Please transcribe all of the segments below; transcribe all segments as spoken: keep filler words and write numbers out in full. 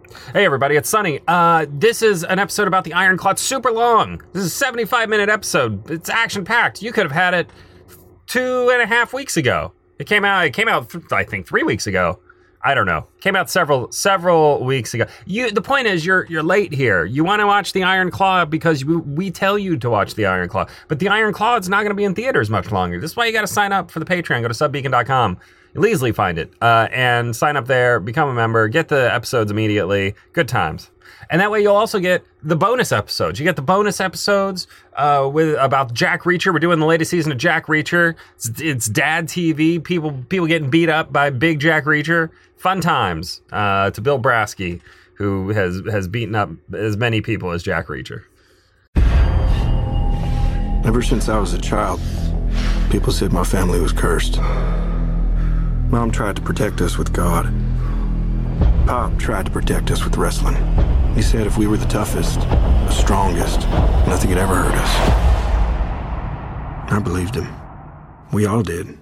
Hey everybody, it's Sunny. Uh, this is an episode about the Iron Claw. It's super long. This is a seventy-five minute episode. It's action-packed. You could have had it two and a half weeks ago. It came out, it came out, th- I think, three weeks ago. I don't know. Came out several several weeks ago. You. The point is, you're you're late here. You want to watch the Iron Claw because we, we tell you to watch the Iron Claw. But the Iron Claw is not going to be in theaters much longer. This is why you got to sign up for the Patreon. Go to subbeacon dot com. You'll easily find it. Uh, and sign up there, become a member, get the episodes immediately. Good times. And that way you'll also get the bonus episodes. You get the bonus episodes uh, with about Jack Reacher. We're doing the latest season of Jack Reacher. It's, it's dad T V. People people getting beat up by big Jack Reacher. Fun times uh, to Bill Brasky, who has, has beaten up as many people as Jack Reacher. Ever since I was a child, people said my family was cursed. Mom tried to protect us with God. Pop tried to protect us with wrestling. He said if we were the toughest, the strongest, nothing could ever hurt us. I believed him. We all did.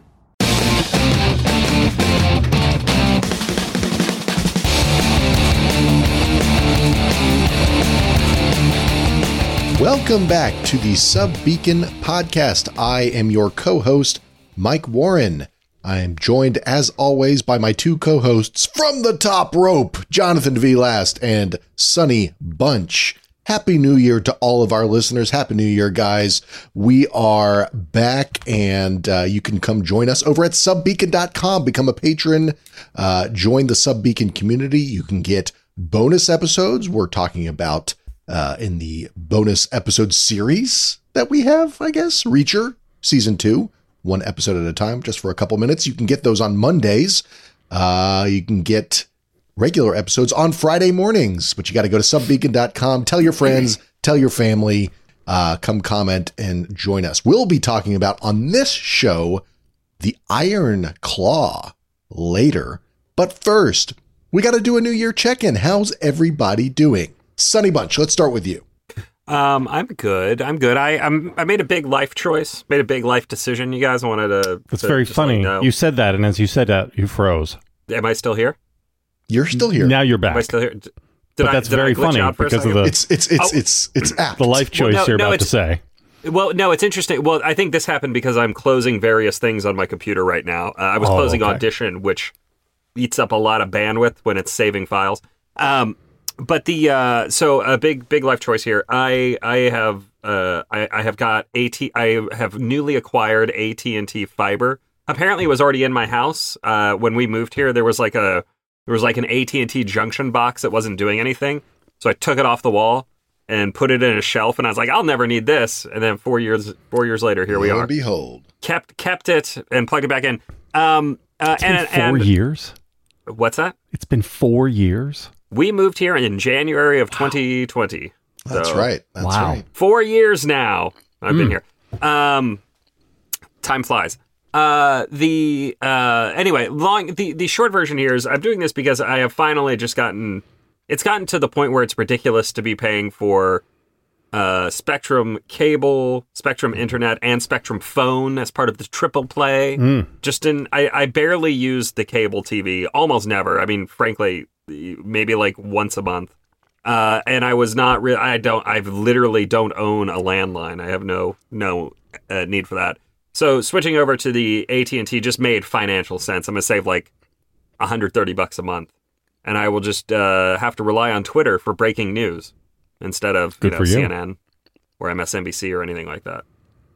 Welcome back to the Subbeacon podcast. I am your co-host, Mike Warren. I am joined, as always, by my two co-hosts from the top rope, Jonathan V. Last and Sonny Bunch. Happy New Year to all of our listeners. Happy New Year, guys. We are back, and uh, you can come join us over at subbeacon dot com. Become a patron. Uh, join the Subbeacon community. You can get bonus episodes. We're talking about uh, in the bonus episode series that we have, I guess, Reacher Season two. One episode at a time, just for a couple minutes. You can get those on Mondays. Uh, you can get regular episodes on Friday mornings, but you got to go to subbeacon dot com. Tell your friends, tell your family, uh, come comment and join us. We'll be talking about on this show, the Iron Claw later. But first, we got to do a New Year check-in. How's everybody doing? Sonny Bunch, let's start with you. Um, I'm good. I'm good. I I'm, I made a big life choice, made a big life decision. You guys wanted to. That's to, very just funny. Like, no. You said that, and as you said that, you froze. Am I still here? You're still here. Now you're back. Am I still here? Did but I, that's did very I glitch funny out for a because of second? the It's it's it's Oh. it's it's apt. the life choice Well, no, you're no, about to say. Well, no, it's interesting. Well, I think this happened because I'm closing various things on my computer right now. Uh, I was Oh, closing okay. Audition, which eats up a lot of bandwidth when it's saving files. Um, but the uh, so a big big life choice here. I I have uh, I, I have got AT. I have newly acquired A T and T fiber. Apparently, it was already in my house uh, when we moved here. There was like a there was like an A T and T junction box that wasn't doing anything. So I took it off the wall and put it in a shelf, and I was like, I'll never need this. And then four years four years later, here we Lo are. and behold. Kept kept it and plugged it back in. Um, uh, It's been and, four and years. what's that? It's been four years. We moved here in January of twenty twenty. That's So, right. That's Wow. right. Four years now. I've been here. Um, time flies. Uh, the uh, anyway, long the the short version here is I'm doing this because I have finally just gotten. It's gotten to the point where it's ridiculous to be paying for uh, Spectrum cable, Spectrum internet, and Spectrum phone as part of the triple play. Mm. Just in, I, I barely use the cable T V, almost never. I mean, frankly, maybe like once a month. Uh, and I was not really, I don't, I literally don't own a landline. I have no, no uh, need for that. So switching over to the A T and T just made financial sense. I'm going to save like one hundred thirty bucks a month. And I will just uh, have to rely on Twitter for breaking news instead of you Good know, for you. C N N or M S N B C or anything like that.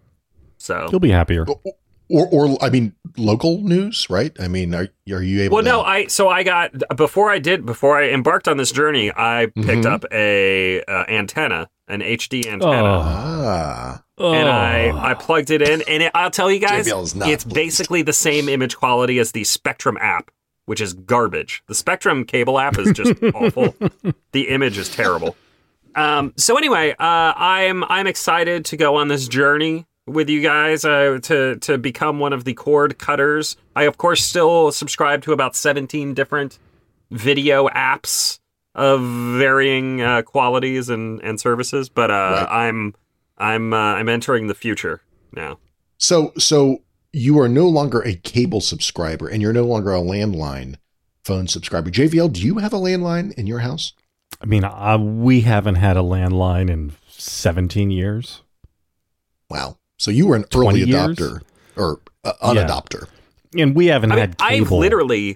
So You'll be happier. Or, or I mean, local news, right? I mean, are are you able? well, to... no, I so I got before I did before I embarked on this journey, I picked Mhm. up a uh, antenna, an H D antenna. Oh. Ah, And I, I plugged it in, and it, I'll tell you guys, J B L is not it's pleased. basically the same image quality as the Spectrum app, which is garbage. The Spectrum cable app is just awful. The image is terrible. Um, so anyway, uh, I'm I'm excited to go on this journey with you guys uh, to to become one of the cord cutters. I of course still subscribe to about seventeen different video apps of varying uh, qualities and, and services, but uh, Right. I'm I'm uh, I'm entering the future now. so so you are no longer a cable subscriber, and you're no longer a landline phone subscriber. J V L, do you have a landline in your house? I mean, uh, we haven't had a landline in seventeen years. Wow. So you were an early years? adopter or uh, unadopter. Yeah. And we haven't I mean, had cable I've literally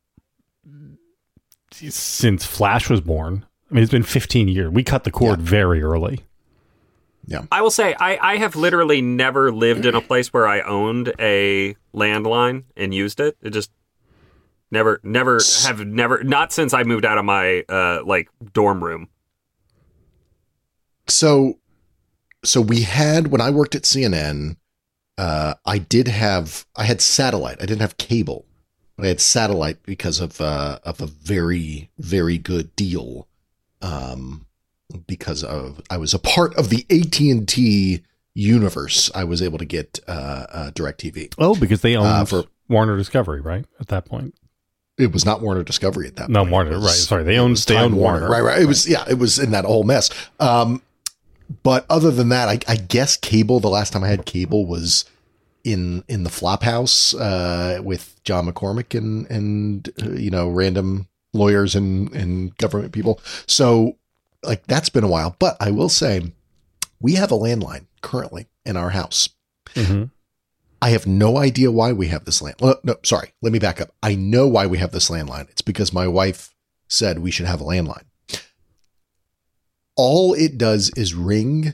since Flash was born. I mean, it's been fifteen years. We cut the cord Yeah. very early. Yeah. I will say I, I have literally never lived in a place where I owned a landline and used it. It just never, never have never not since I moved out of my uh, like dorm room. So, so we had, when I worked at C N N, uh, I did have, I had satellite. I didn't have cable, but I had satellite because of, uh, of a very, very good deal. Um, because of, I was a part of the A T and T universe. I was able to get, uh, uh DirecTV. Oh, because they owned Uh, for- Warner Discovery, right? At that point. It was not Warner Discovery at that No, point. Warner, It was- right. Sorry. They it owned, was they Time owned Warner. Right, right. It was, yeah, it was in that whole mess. Um, but other than that, I, I guess cable, the last time I had cable was in, in the Flophouse, uh, with John McCormick and, and, uh, you know, random lawyers and, and government people. So like that's been a while, but I will say we have a landline currently in our house. Mm-hmm. I have no idea why we have this land. Well, no, sorry. Let me back up. I know why we have this landline. It's because my wife said we should have a landline. All it does is ring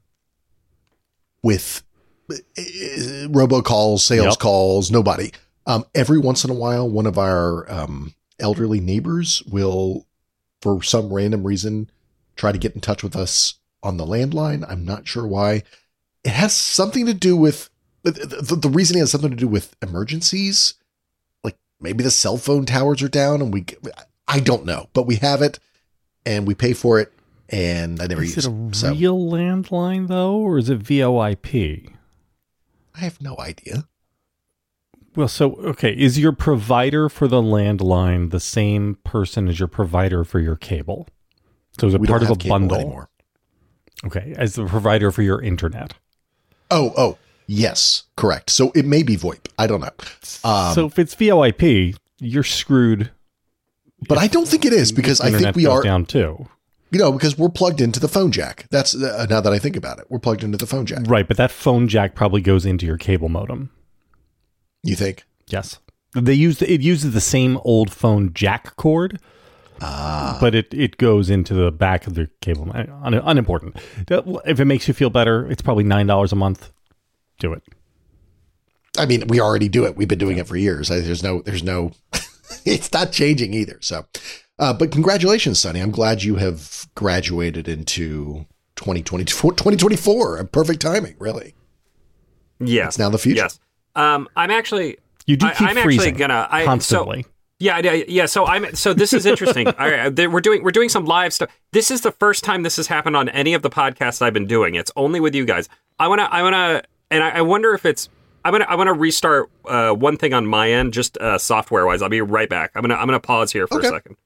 with uh, robocalls, sales Yep. calls, nobody. Um, every once in a while, one of our um, elderly neighbors will, for some random reason, try to get in touch with us on the landline. I'm not sure why. It has something to do with the, the, the reasoning has something to do with emergencies. Like maybe the cell phone towers are down and we, I don't know, but we have it and we pay for it and I never Is use it it. a So real landline, though, or is it V O I P? I have no idea. Well, so, okay, is your provider for the landline the same person as your provider for your cable? So is it We part don't of have a cable bundle? anymore. Okay, as the provider for your internet. Oh, oh, yes, correct. So it may be VoIP. I don't know. Um, so if it's V O I P, you're screwed. but I don't think it is because I think Internet we goes are, down too. you know, because we're plugged into the phone jack. That's uh, now that I think about it, we're plugged into the phone jack. Right, but that phone jack probably goes into your cable modem. You think? Yes. They use it uses the same old phone jack cord, Ah, but it, it goes into the back of the cable. Un, unimportant. If it makes you feel better, it's probably nine dollars a month. Do it. I mean, we already do it. We've been doing it for years. I, there's no, there's no, it's not changing either. So, uh, but congratulations, Sonny. I'm glad you have graduated into twenty twenty-four, twenty twenty-four. Perfect timing, really. Yes. It's now the future. Yes. Um, I'm actually. You do I, keep I'm freezing actually gonna I, constantly. So, yeah, yeah, yeah. So I'm. So this is interesting. All right, we're doing we're doing some live stuff. This is the first time this has happened on any of the podcasts I've been doing. It's only with you guys. I wanna. I wanna. And I, I wonder if it's. I'm gonna. I want to restart uh, one thing on my end, just uh, software wise. I'll be right back. I'm gonna. I'm gonna pause here for Okay. a second.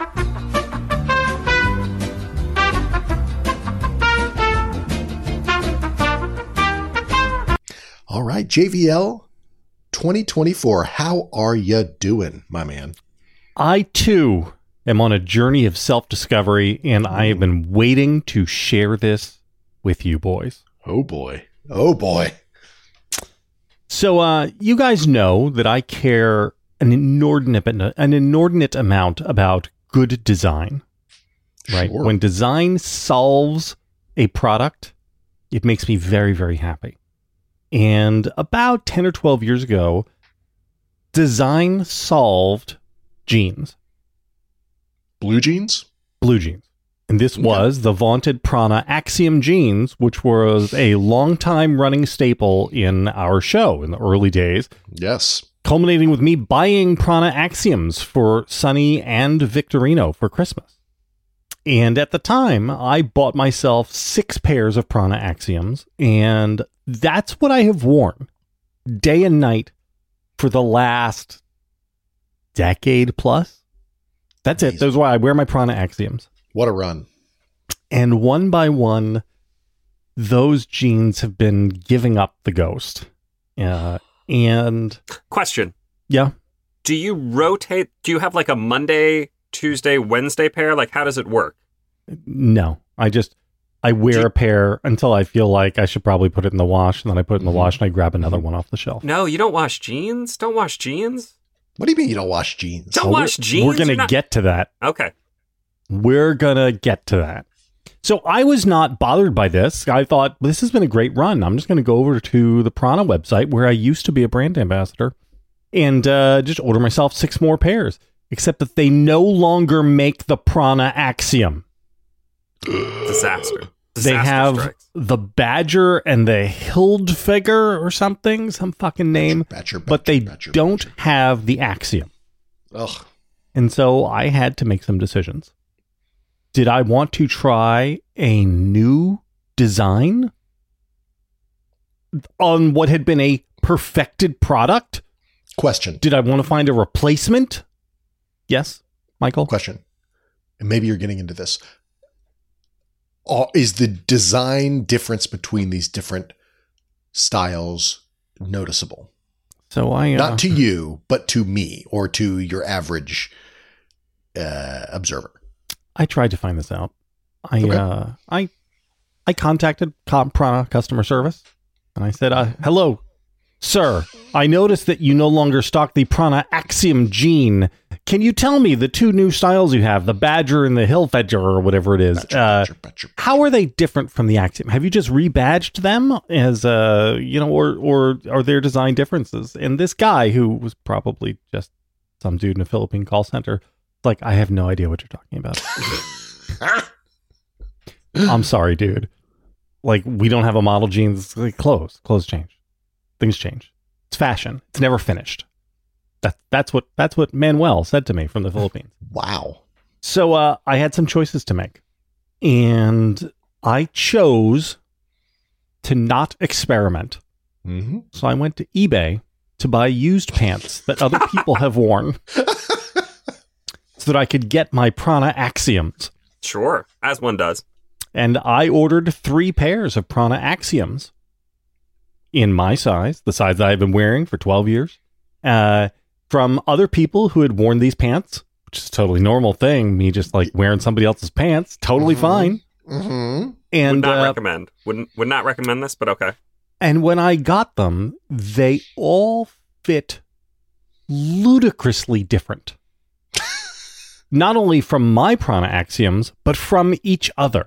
All right, J V L twenty twenty-four. How are you doing, my man? I too am on a journey of self-discovery, and I have been waiting to share this with you boys. Oh boy. Oh boy. So, uh, you guys know that I care an inordinate, an inordinate amount about good design, right? Sure. When design solves a product, it makes me very, very happy. And about ten or twelve years ago, design solved jeans, Blue jeans? blue jeans. And this Okay. was the vaunted Prana Axiom jeans, which was a long time running staple in our show in the early days, Yes. culminating with me buying Prana Axioms for Sonny and Victorino for Christmas. And at the time, I bought myself six pairs of Prana Axioms, and that's what I have worn day and night for the last decade plus. That's it. Amazing. That's why I wear my Prana Axioms. What a run. And one by one, those jeans have been giving up the ghost. Uh, and Question: yeah, Do you rotate? Do you have like a Monday, Tuesday, Wednesday pair? Like, how does it work? No, I just I wear a pair until I feel like I should probably put it in the wash, and then I put it in the mm-hmm. wash and I grab another mm-hmm. one off the shelf. No, you don't wash jeans. Don't wash jeans. What do you mean you don't wash jeans? Don't well, wash we're, jeans. We're gonna not... get to that. Okay. We're gonna get to that. So I was not bothered by this. I thought this has been a great run. I'm just gonna go over to the Prana website where I used to be a brand ambassador, and uh, just order myself six more pairs. Except that they no longer make the Prana Axiom. Disaster. Disaster they have strikes. The Badger and the Hildfigure or something, some fucking name, Badger, Badger, but they Badger, don't Badger. have the Axiom. Ugh. And so I had to make some decisions. Did I want to try a new design on what had been a perfected product? Question. Did I want to find a replacement? Yes, Michael? Question. And maybe you're getting into this. Uh, is the design difference between these different styles noticeable? So I uh, Not to you, but to me or to your average uh, observer. I tried to find this out. I okay. uh, I I contacted Prana customer service and I said, uh, "Hello, sir. I noticed that you no longer stock the Prana Axiom jean. Can you tell me the two new styles you have, the Badger and the Hildfigure or whatever it is? Badger, uh, badger, badger, badger. How are they different from the Axiom? Have you just rebadged them as uh, you know, or or are there design differences?" And this guy, who was probably just some dude in a Philippine call center, like, I have no idea what you're talking about. I'm sorry, dude. Like, we don't have a model jeans. Like, clothes, clothes change, things change. It's fashion. It's never finished. That, that's what that's what Manuel said to me from the Philippines. Wow. So uh, I had some choices to make. And I chose to not experiment. Mm-hmm. So I went to eBay to buy used pants that other people have worn so that I could get my Prana Axioms. Sure, as one does. And I ordered three pairs of Prana Axioms in my size, the size that I've been wearing for twelve years. Uh, from other people who had worn these pants, which is a totally normal thing. Me just like wearing somebody else's pants, totally mm-hmm. fine. Mm-hmm. And would not uh, recommend. Wouldn't would not recommend this, but okay. And when I got them, they all fit ludicrously different. Not only from my Prana Axioms, but from each other.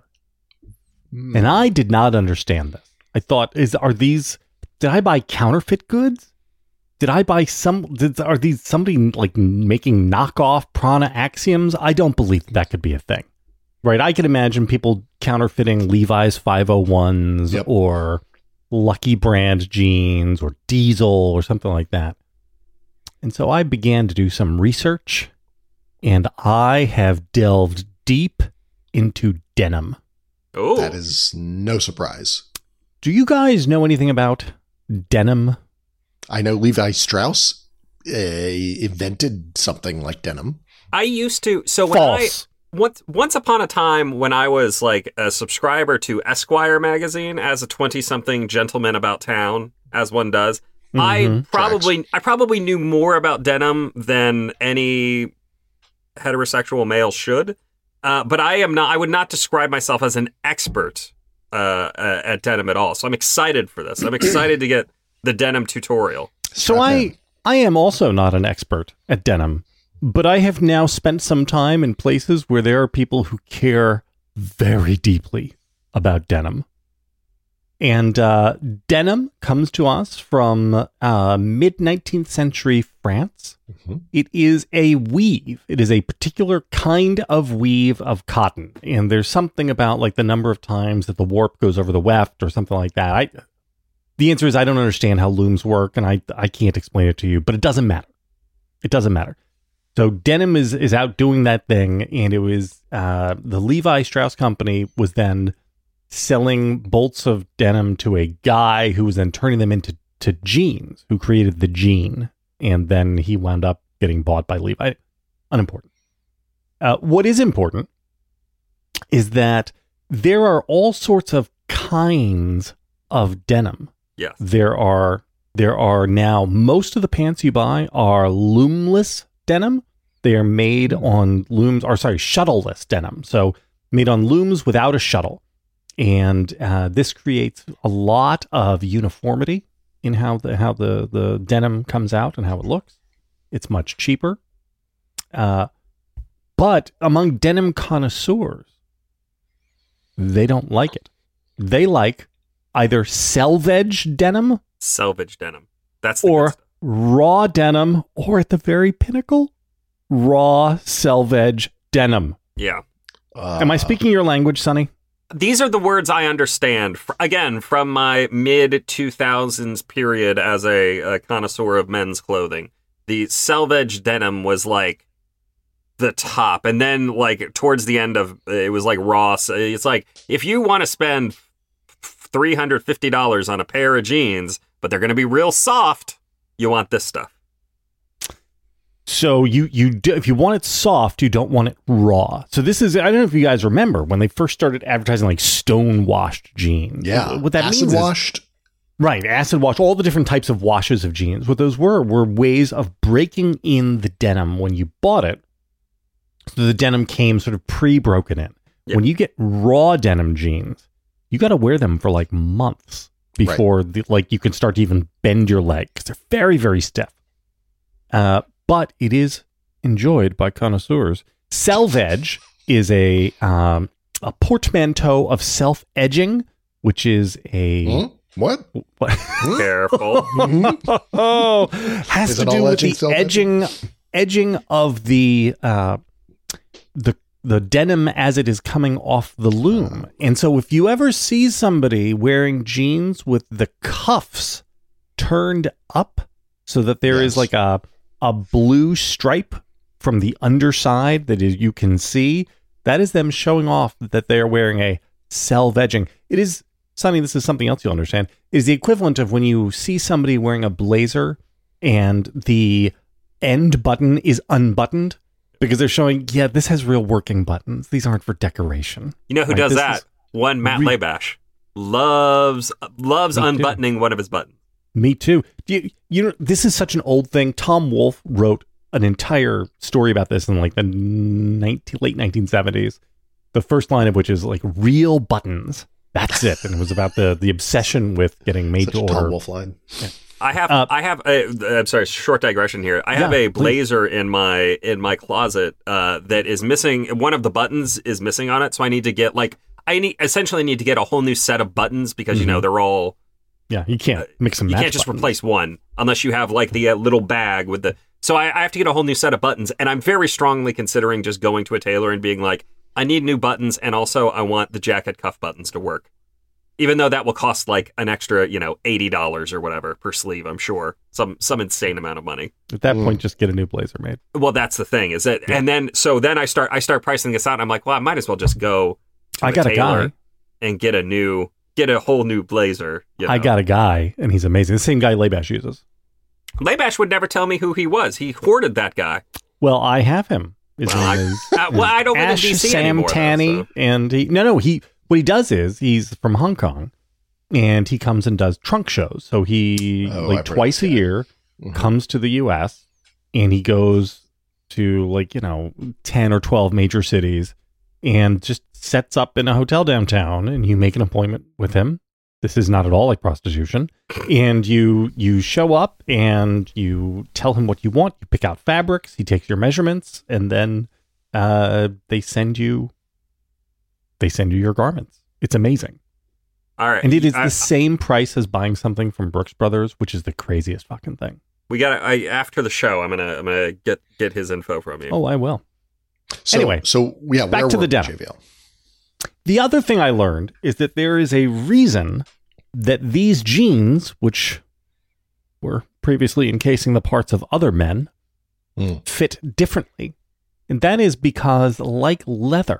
Mm. And I did not understand this. I thought, is are these? Did I buy counterfeit goods? Did I buy some, did, are these somebody like making knockoff Prana Axioms? I don't believe that could be a thing, right? I could imagine people counterfeiting Levi's five oh ones yep. or Lucky Brand jeans or Diesel or something like that. And so I began to do some research and I have delved deep into denim. Oh, that is no surprise. Do you guys know anything about denim? I know Levi Strauss uh, invented something like denim. I used to. So when False. I once once upon a time when I was like a subscriber to Esquire magazine as a twenty-something gentleman about town, as one does, mm-hmm. I probably Tracks. I probably knew more about denim than any heterosexual male should. Uh, but I am not. I would not describe myself as an expert uh, uh, at denim at all. So I'm excited for this. I'm excited to get the denim tutorial. So I, I am also not an expert at denim, but I have now spent some time in places where there are people who care very deeply about denim. And uh, denim comes to us from uh, mid-nineteenth century France. Mm-hmm. It is a weave. It is a particular kind of weave of cotton. And there's something about like the number of times that the warp goes over the weft or something like that. I, the answer is I don't understand how looms work, and I I can't explain it to you, but it doesn't matter. It doesn't matter. So denim is, is out doing that thing, and it was uh, the Levi Strauss company was then selling bolts of denim to a guy who was then turning them into to jeans, who created the jean, and then he wound up getting bought by Levi. Unimportant. Uh, what is important is that there are all sorts of kinds of denim. Yes. There are there are now most of the pants you buy are loomless denim. They are made on looms, or sorry, shuttleless denim. So made on looms without a shuttle. And uh, this creates a lot of uniformity in how the how the, the denim comes out and how it looks. It's much cheaper. Uh, but among denim connoisseurs, they don't like it. They like either selvage denim, Selvage denim. That's the or good stuff. raw denim, or at the very pinnacle, raw selvage denim. Yeah. Uh, Am I speaking your language, Sonny? These are the words I understand, f- again, from my mid two thousands period as a, a connoisseur of men's clothing. The selvage denim was like the top. And then, like, towards the end of it was like raw. So it's like, if you want to spend three hundred fifty dollars on a pair of jeans, but they're going to be real soft, you want this stuff. So you you do, if you want it soft, you don't want it raw. So this is, I don't know if you guys remember when they first started advertising like stone washed jeans. Yeah. What that Acid means is- washed. right, acid wash, all the different types of washes of jeans. What those were were ways of breaking in the denim when you bought it. So the denim came sort of pre-broken in. Yeah. When you get raw denim jeans, you got to wear them for like months before the, like you can start to even bend your leg because they're very, very stiff. Uh, but it is enjoyed by connoisseurs. Selvage is a um, a portmanteau of self-edging, which is a Hmm? What? what? Careful. Mhm. oh, has Is to it do all with edging, the self-edging? edging edging of the uh, the the denim as it is coming off the loom. And so if you ever see somebody wearing jeans with the cuffs turned up so that there is Yes. like a a blue stripe from the underside that is, you can see, that is them showing off that they are wearing a selvedging. It is, Sonny, this is something else you'll understand, is the equivalent of when you see somebody wearing a blazer and the end button is unbuttoned because they're showing, yeah, this has real working buttons. These aren't for decoration. You know who Right, does this that? is One Matt re- Labash. Loves loves Me too. unbuttoning one of his buttons. Me too. Do you, you know, this is such an old thing. Tom Wolfe wrote an entire story about this in like the nineteen, late nineteen seventies. The first line of which is like real buttons. That's it. And it was about the the obsession with getting made Such to a Tom order. Wolfe line. I have Uh, I have a, I'm sorry, short digression here. I have Yeah, a please. blazer in my in my closet uh, that is missing. One of the buttons is missing on it, so I need to get like I need essentially need to get a whole new set of buttons because you know they're all Yeah, you can't mix and you match. can't just buttons. replace one unless you have like the uh, little bag with the. So I, I have to get a whole new set of buttons, and I'm very strongly considering just going to a tailor and being like, I need new buttons, and also I want the jacket cuff buttons to work. Even though that will cost like an extra, you know, eighty dollars or whatever per sleeve, I'm sure. Some some insane amount of money. At that Mm. point, just get a new blazer made. Well, that's the thing, is that and then so then I start I start pricing this out, and I'm like, well, I might as well just go to I got a tailor guy. and get a new get a whole new blazer. You know? I got a guy, and he's amazing. The same guy Labash uses. Labash would never tell me who he was. He hoarded that guy. Well, I have him. His Well, I, name is uh, well, I don't live in Ash D C Sam anymore. though, Tanny, so- and he no no he what he does is he's from Hong Kong, and he comes and does trunk shows. So he Oh, like I've heard twice a that. year Mhm. comes to the U S and he goes to like you know ten or twelve major cities and just sets up in a hotel downtown, and you make an appointment with him. This is not at all like prostitution. And you you show up and you tell him what you want. You pick out fabrics. He takes your measurements, and then uh, they send you they send you your garments. It's amazing, All right, and it is I- the same price as buying something from Brooks Brothers, which is the craziest fucking thing. we got I after the show. I'm gonna I'm gonna get get his info from you. Oh, I will. So, Anyway, so yeah, back where to were the we, denim. J V L? The other thing I learned is that there is a reason that these jeans, which were previously encasing the parts of other men, Mm. fit differently. And that is because, like leather,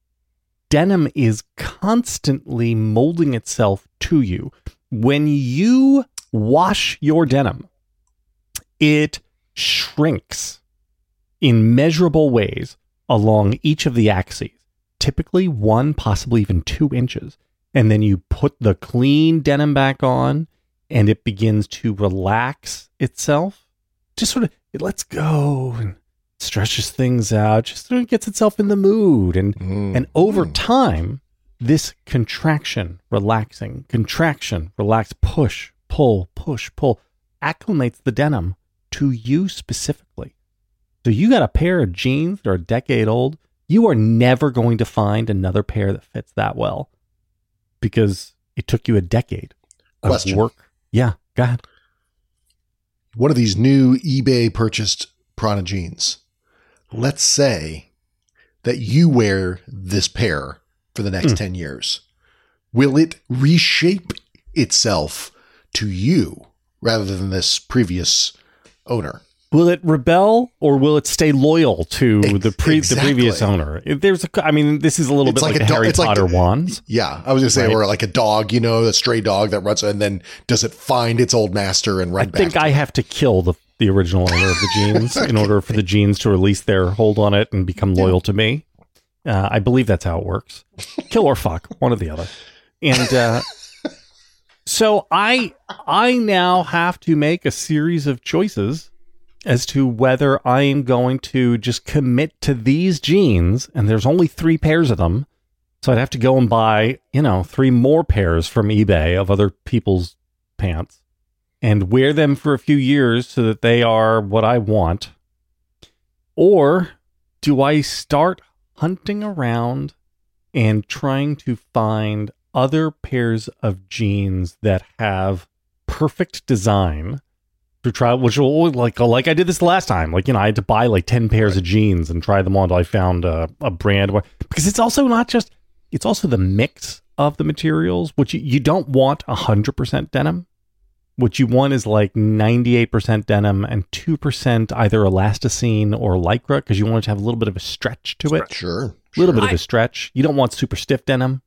denim is constantly molding itself to you. When you wash your denim, it shrinks in measurable ways along each of the axes, typically one, possibly even two inches. And then you put the clean denim back on, and it begins to relax itself. Just sort of, it lets go and stretches things out, just sort of gets itself in the mood. And, Mm. and over time, this contraction, relaxing, contraction, relax, push, pull, push, pull, acclimates the denim to you specifically. So you got a pair of jeans that are a decade old, you are never going to find another pair that fits that well because it took you a decade of Question. work. Yeah, go ahead. One of these new eBay purchased Prana jeans. Let's say that you wear this pair for the next Mm. ten years. Will it reshape itself to you rather than this previous owner? Will it rebel or will it stay loyal to Ex- the pre exactly. the previous owner? If there's a, I mean, this is a little It's bit like, like the a do- Harry it's like Potter the- wands. Yeah, I was going to say, Right. or like a dog, you know, a stray dog that runs, and then does it find its old master and I run back? think to I have to kill the the original owner of the jeans in order for the jeans to release their hold on it and become loyal to me. Uh, I believe that's how it works. Kill or fuck, one or the other. And uh, so I I now have to make a series of choices as to whether I am going to just commit to these jeans, and there's only three pairs of them, so I'd have to go and buy, you know, three more pairs from eBay of other people's pants and wear them for a few years so that they are what I want. Or do I start hunting around and trying to find other pairs of jeans that have perfect design to try, which will like like I did this last time. Like, you know, I had to buy like ten pairs of jeans and try them on until I found a, a brand where, because it's also not just, it's also the mix of the materials, which you, you don't want one hundred percent denim. What you want is like ninety-eight percent denim and two percent either elasticine or lycra, because you want it to have a little bit of a stretch to it. Sure. A little bit I- of a stretch. You don't want super stiff denim.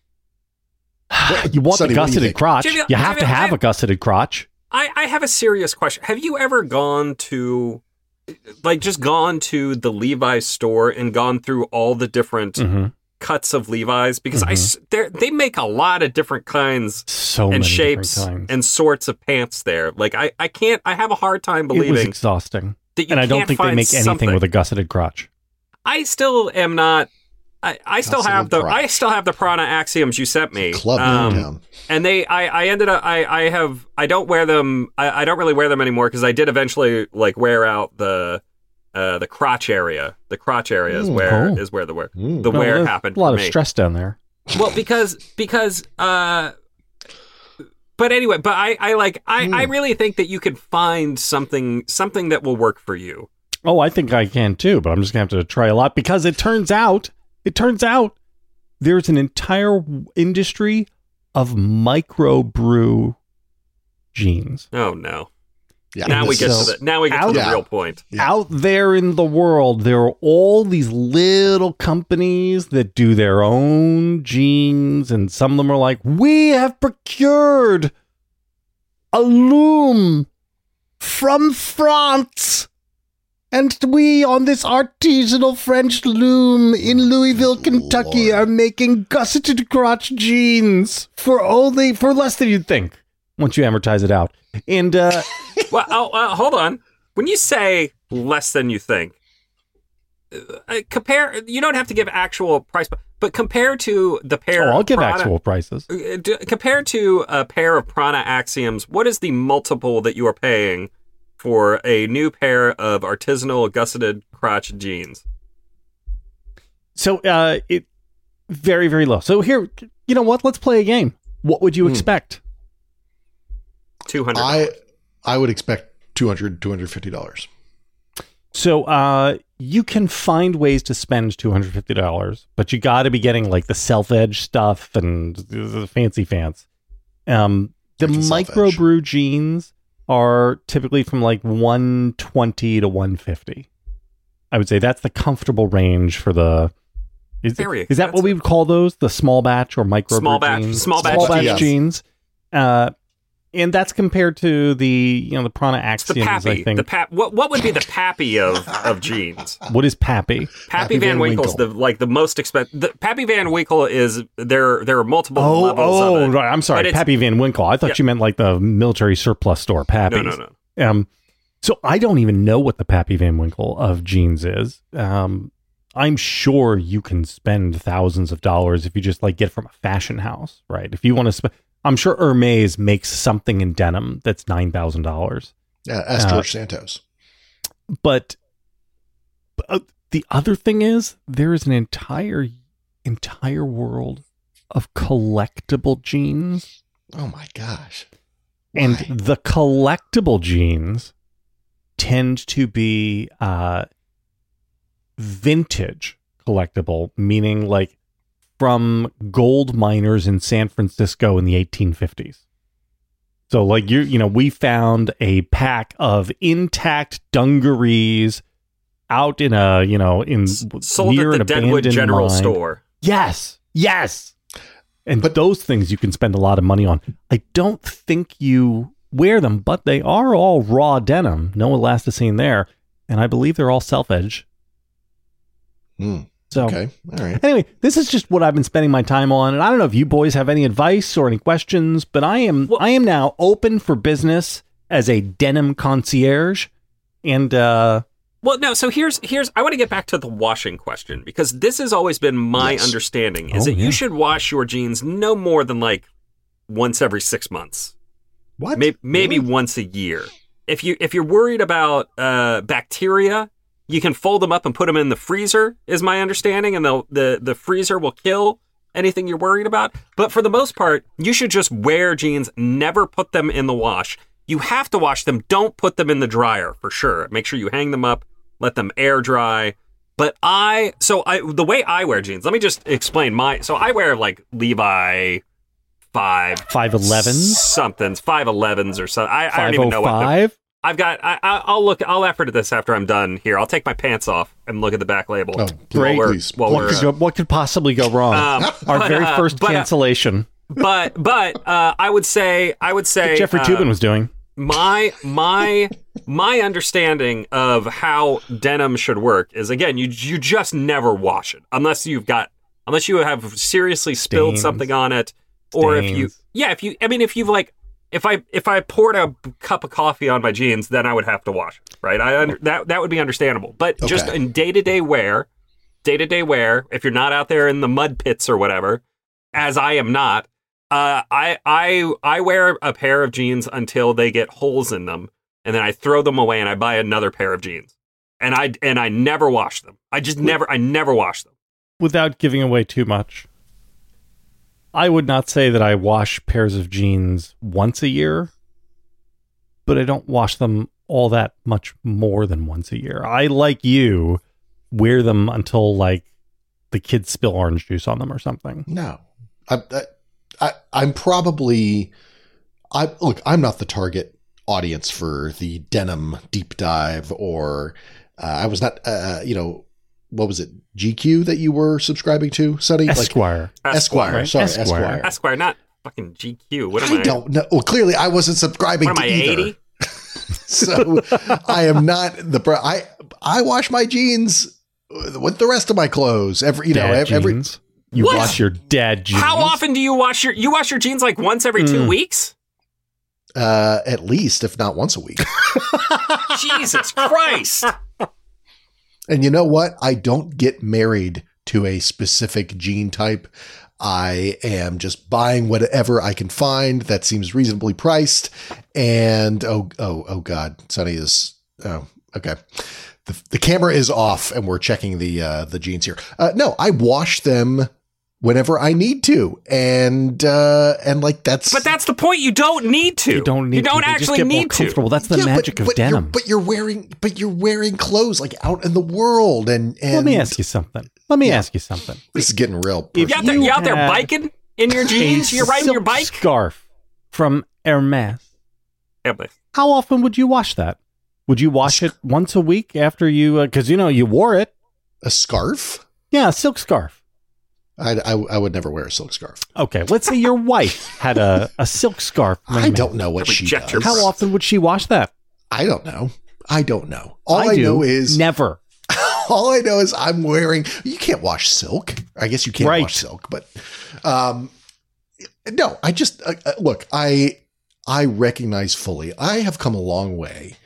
You want Sonny, the what do you gusseted think? crotch. Jimmy, you have Jimmy, to have I- a gusseted crotch. I, I have a serious question. Have you ever gone to, like, just gone to the Levi's store and gone through all the different Mhm. cuts of Levi's? Because I s they're they make a lot of different kinds So and many shapes different kinds. and sorts of pants there. Like, I, I can't, I have a hard time It was believing exhausting. that you And I don't can't think they find make anything something. with a gusseted crotch. I still am not. I, I still Gusseted have the crotch. I still have the Prana Axioms you sent me. Club Um, downtown. and they I, I ended up I, I have I don't wear them I, I don't really wear them anymore because I did eventually like wear out the uh the crotch area. The crotch area is Mm, where oh. is where the wear Mm. the No, wear there's happened A lot for of me. stress down there. Well, because because uh but anyway, but I, I like I, I really think that you could find something something that will work for you. Oh, I think I can too, but I'm just going to have to try a lot because it turns out, it turns out there's an entire industry of microbrew jeans. Oh no. Yeah. Now we get So- to the now we get to out- the Yeah. real point. Yeah. Out there in the world, there are all these little companies that do their own jeans, and some of them are like, we have procured a loom from France. And we, on this artisanal French loom in Louisville, Kentucky, Lord. are making gusseted crotch jeans for only, for less than you'd think once you amortize it out. And, uh, Well, oh, uh, hold on. When you say less than you think, uh, compare. You don't have to give actual price, but, but compare to the pair. oh, I'll of give Prana- actual prices. uh, d- Compared to a pair of Prana Axioms, what is the multiple that you are paying for a new pair of artisanal gusseted crotch jeans? So, uh, it very, very low. So here, you know what? Let's play a game. What would you Hmm. expect? Two hundred. I I would expect two hundred, two hundred fifty dollars. So, uh, you can find ways to spend two hundred fifty dollars, but you got to be getting like the self-edge stuff and the fancy fans. Um, the Like the self-edge. microbrew jeans are typically from like one twenty to one fifty. I would say that's the comfortable range for the. Is, Very is that what we would call those? The small batch or micro Small batch- jeans? small batch small batch jeans. jeans. Uh, and that's compared to the you know the Prana It's the Axioms. I Pappy. think. The pap. What what would be the Pappy of of jeans? What is Pappy? Pappy, Pappy Van Van Winkle's Winkle. the like the most expensive. The Pappy Van Winkle is there. There are multiple Oh, levels oh, of it. right. I'm But sorry, it's- Pappy Van Winkle. I thought Yeah. you meant like the military surplus store, Pappy's. No, no, no. Um, So I don't even know what the Pappy Van Winkle of jeans is. Um, I'm sure you can spend thousands of dollars if you just like get from a fashion house, right? If you want to spend, I'm sure Hermes makes something in denim that's nine thousand dollars. Yeah, ask George uh, Santos. But, but uh, the other thing is, there is an entire entire world of collectible jeans. Oh my gosh! And Why? the collectible jeans tend to be uh, vintage collectible, meaning like from gold miners in San Francisco in the eighteen fifties. So like you, you know, we found a pack of intact dungarees out in a, you know, in sold near at the an Deadwood abandoned General mine. Store. Yes, yes. And But- those things you can spend a lot of money on. I don't think you wear them, but they are all raw denim. No elasticine there. And I believe they're all self-edge. Hmm. So Okay, all right. anyway, this is just what I've been spending my time on. And I don't know if you boys have any advice or any questions, but I am Well- I am now open for business as a denim concierge. And uh Well, no. So here's here's I want to get back to the washing question, because this has always been my Yes. understanding is Oh, that yeah. you should wash your jeans no more than like once every six months, What? maybe, maybe Really? once a year. If you if you're worried about uh, bacteria, you can fold them up and put them in the freezer, is my understanding, and the the the freezer will kill anything you're worried about. But for the most part, you should just wear jeans, never put them in the wash. You have to wash them. Don't put them in the dryer for sure. Make sure you hang them up, let them air dry. But I, so I, the way I wear jeans, let me just explain my, so I wear like Levi five, five elevens, somethings, five elevens or something. I, I don't five even oh know what the, five. I've got, I, I- I'll look, I'll effort at this after I'm done here. I'll take my pants off and look at the back label. Oh, Great. While we're- please. while What we're, could, go, what could possibly go wrong? um, Our but, very uh, first but, uh, cancellation. but, but, uh, I would say, I would say, Jeffrey uh, Toobin was doing. my my my understanding of how denim should work is, again, you you just never wash it unless you've got unless you have seriously spilled Stains. something on it, or if you Stains. yeah if you I mean if you've like if I if I poured a cup of coffee on my jeans, then I would have to wash it, right? I under, that that would be understandable, but just Okay. in day to day wear, day to day wear, if you're not out there in the mud pits or whatever, as I am not. Uh, I I I wear a pair of jeans until they get holes in them, and then I throw them away and I buy another pair of jeans, and I and I never wash them. I just never I never wash them. Without giving away too much, I would not say that I wash pairs of jeans once a year, but I don't wash them all that much more than once a year. I, like you, wear them until like the kids spill orange juice on them or something. No, I, I, I, I'm probably. I look. I'm not the target audience for the denim deep dive, or uh, I was not. Uh, you know, what was it? G Q that you were subscribing to, Sonny? Esquire. Like, Esquire. right? Sorry, Esquire. Esquire. Esquire, not fucking G Q. What am I? I don't know. Well, clearly, I wasn't subscribing What am to I? either. eighty? So I am not the. pro- I I wash my jeans with the rest of my clothes. Every you know Dad every. jeans. You What? wash your dad jeans. How often do you wash your you wash your jeans like once every two Mm. weeks? Uh, at least, if not once a week. Jesus Christ! And you know what? I don't get married to a specific gene type. I am just buying whatever I can find that seems reasonably priced. And oh, oh, oh God, Sonny is, oh, okay. The, the camera is off and we're checking the, uh, the jeans here. Uh, no, I wash them whenever I need to. And, uh, and like that's, But that's the point. You don't need to. You don't need You don't to. They just actually get more need to. comfortable. That's the Yeah, but- magic of but you're- denim. But you're wearing, but you're wearing clothes like out in the world. And, and Let me ask you something. Let me Yeah. ask you something. this is getting real. If You out there, you you out there had biking in your jeans? A You're riding your silk bike? scarf from Hermes. Yeah, but How often would you wash that? Would you wash it once a week after you, because you know you wore it? A scarf? Yeah, a silk scarf. I, I, I would never wear a silk scarf. Okay, let's say your wife had a, a silk scarf. from I Hermes. don't know what I she reject does. your- How often would she wash that? I don't know. I don't know. All I, do. know is never. all I know is I'm wearing. You can't wash silk. I guess you can't Right. wash silk, but um, no. I just uh, uh, look. I I recognize fully. I have come a long way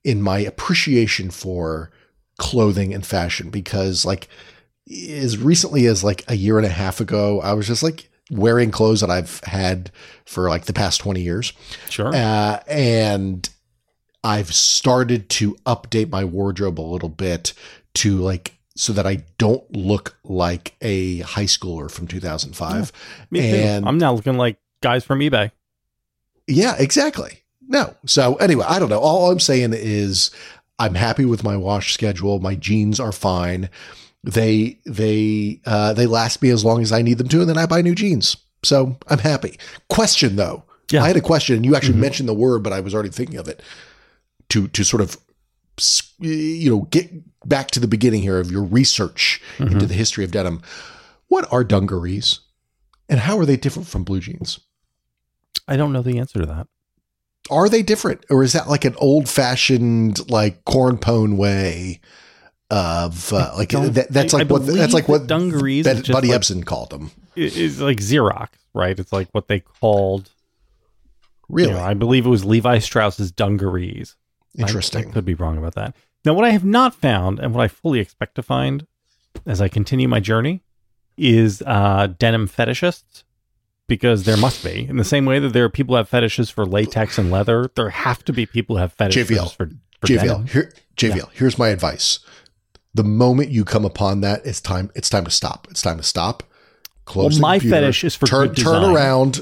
in my appreciation for clothing and fashion, because like as recently as like a year and a half ago, I was just like wearing clothes that I've had for like the past twenty years. Sure. Uh, and I've started to update my wardrobe a little bit to like, so that I don't look like a high schooler from two thousand five. Yeah, me too. And I'm now looking like guys from eBay. yeah, exactly. No. So anyway, I don't know. All I'm saying is I'm happy with my wash schedule. My jeans are fine. They, they, uh, they last me as long as I need them to. And then I buy new jeans. So I'm happy. Question though. Yeah. I had a question and you actually Mm-hmm. mentioned the word, but I was already thinking of it to, to sort of, you know, get back to the beginning here of your research Mm-hmm. into the history of denim. What are dungarees and how are they different from blue jeans? I don't know the answer to that. Are they different, or is that like an old fashioned, like corn pone way of uh, like don't- that, that's I- like I what that's believe like what that dungarees that is just Buddy like- Ebsen called them. It- It's like Xerox, right? It's like what they called. Really You know, I believe it was Levi Strauss's dungarees. I- interesting. I could be wrong about that. Now, what I have not found, and what I fully expect to find as I continue my journey, is uh, denim fetishists, because there must be. In the same way that there are people who have fetishes for latex and leather, there have to be people who have fetishes J V L. for, for J V L, denim. here, J V L. Here's my advice: the moment you come upon that, it's time. It's time to stop. It's time to stop. Close. Well, the my computer, fetish is for turn good turn design. around.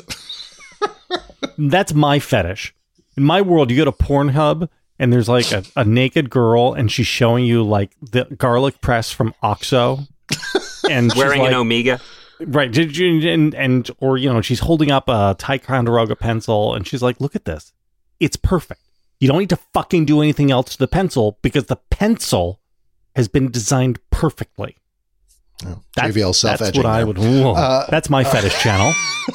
That's my fetish. In my world, you go to Pornhub and there's like a, a naked girl and she's showing you like the garlic press from OXO. And she's Wearing like, an Omega. right. Did you, and, and, or, you know, she's holding up a Ticonderoga pencil and she's like, look at this. It's perfect. You don't need to fucking do anything else to the pencil because the pencil has been designed perfectly. Oh, That's, J V L that's self-edging. what I there. would, whoa, Uh, that's my fetish channel.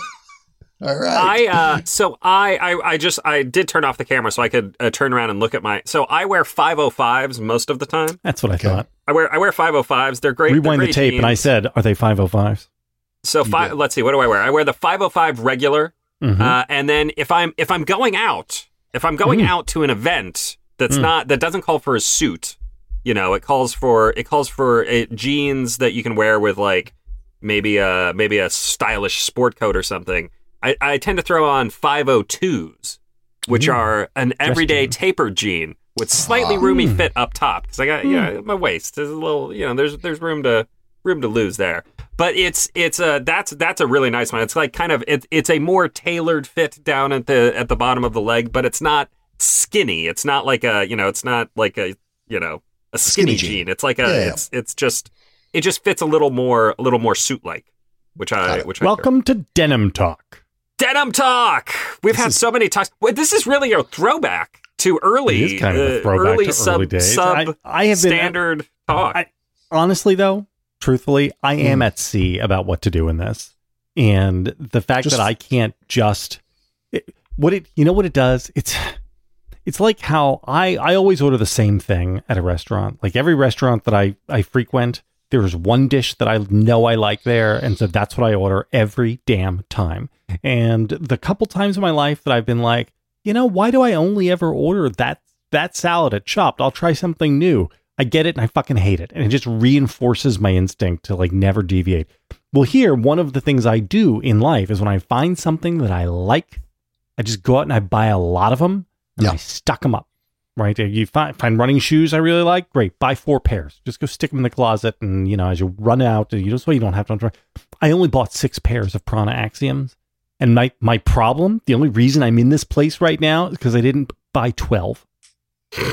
All right. I uh so I, I I just I did turn off the camera so I could uh, turn around and look at my so I wear five oh fives most of the time. That's what I Okay. thought. I wear I wear five oh fives. They're great. they're Rewind the great tape and I jeans. said, are they five oh fives? So You five, did. let's see, what do I wear? I wear the five oh five regular, Mhm. uh, and then if I'm if I'm going out, if I'm going Mm. out to an event that's Mm. not that doesn't call for a suit, you know, it calls for it calls for uh jeans that you can wear with like maybe a maybe a stylish sport coat or something. I, I tend to throw on five oh twos, which Mm. are an everyday jeans. tapered jean with slightly Ah. roomy Mm. fit up top because I got yeah my waist is a little you know there's there's room to room to lose there. But it's it's a that's that's a really nice one. It's like kind of it, it's a more tailored fit down at the at the bottom of the leg, but it's not skinny. It's not like a you know it's not like a you know a skinny, Skinny jean. jean. It's like a Yeah, yeah. it's it's just it just fits a little more a little more suit like, which Got I it. which I Welcome to Denim Talk. Denim Talk. We've This had is- so many talks. Well, this is really a throwback to early, It is kind of a uh, throwback early to sub, early days. sub I, I have been standard talk. I- honestly though, truthfully, I am Hmm. at sea about what to do in this, and the fact Just- that I can't just it, what it you know what it does. It's it's like how I I always order the same thing at a restaurant. Like every restaurant that I I frequent, there's one dish that I know I like there, and so that's what I order every damn time. And the couple times in my life that I've been like, you know, why do I only ever order that that salad at Chopped? I'll try something new. I get it and I fucking hate it. And it just reinforces my instinct to like never deviate. Well, here, one of the things I do in life is when I find something that I like, I just go out and I buy a lot of them and Yeah. I stock them up. Right? You find, find running shoes I really like, great. Buy four pairs. Just go stick them in the closet. And, you know, as you run out, you just so you don't have to. I only bought six pairs of Prana Axioms. And my, my problem, the only reason I'm in this place right now is because I didn't buy twelve. the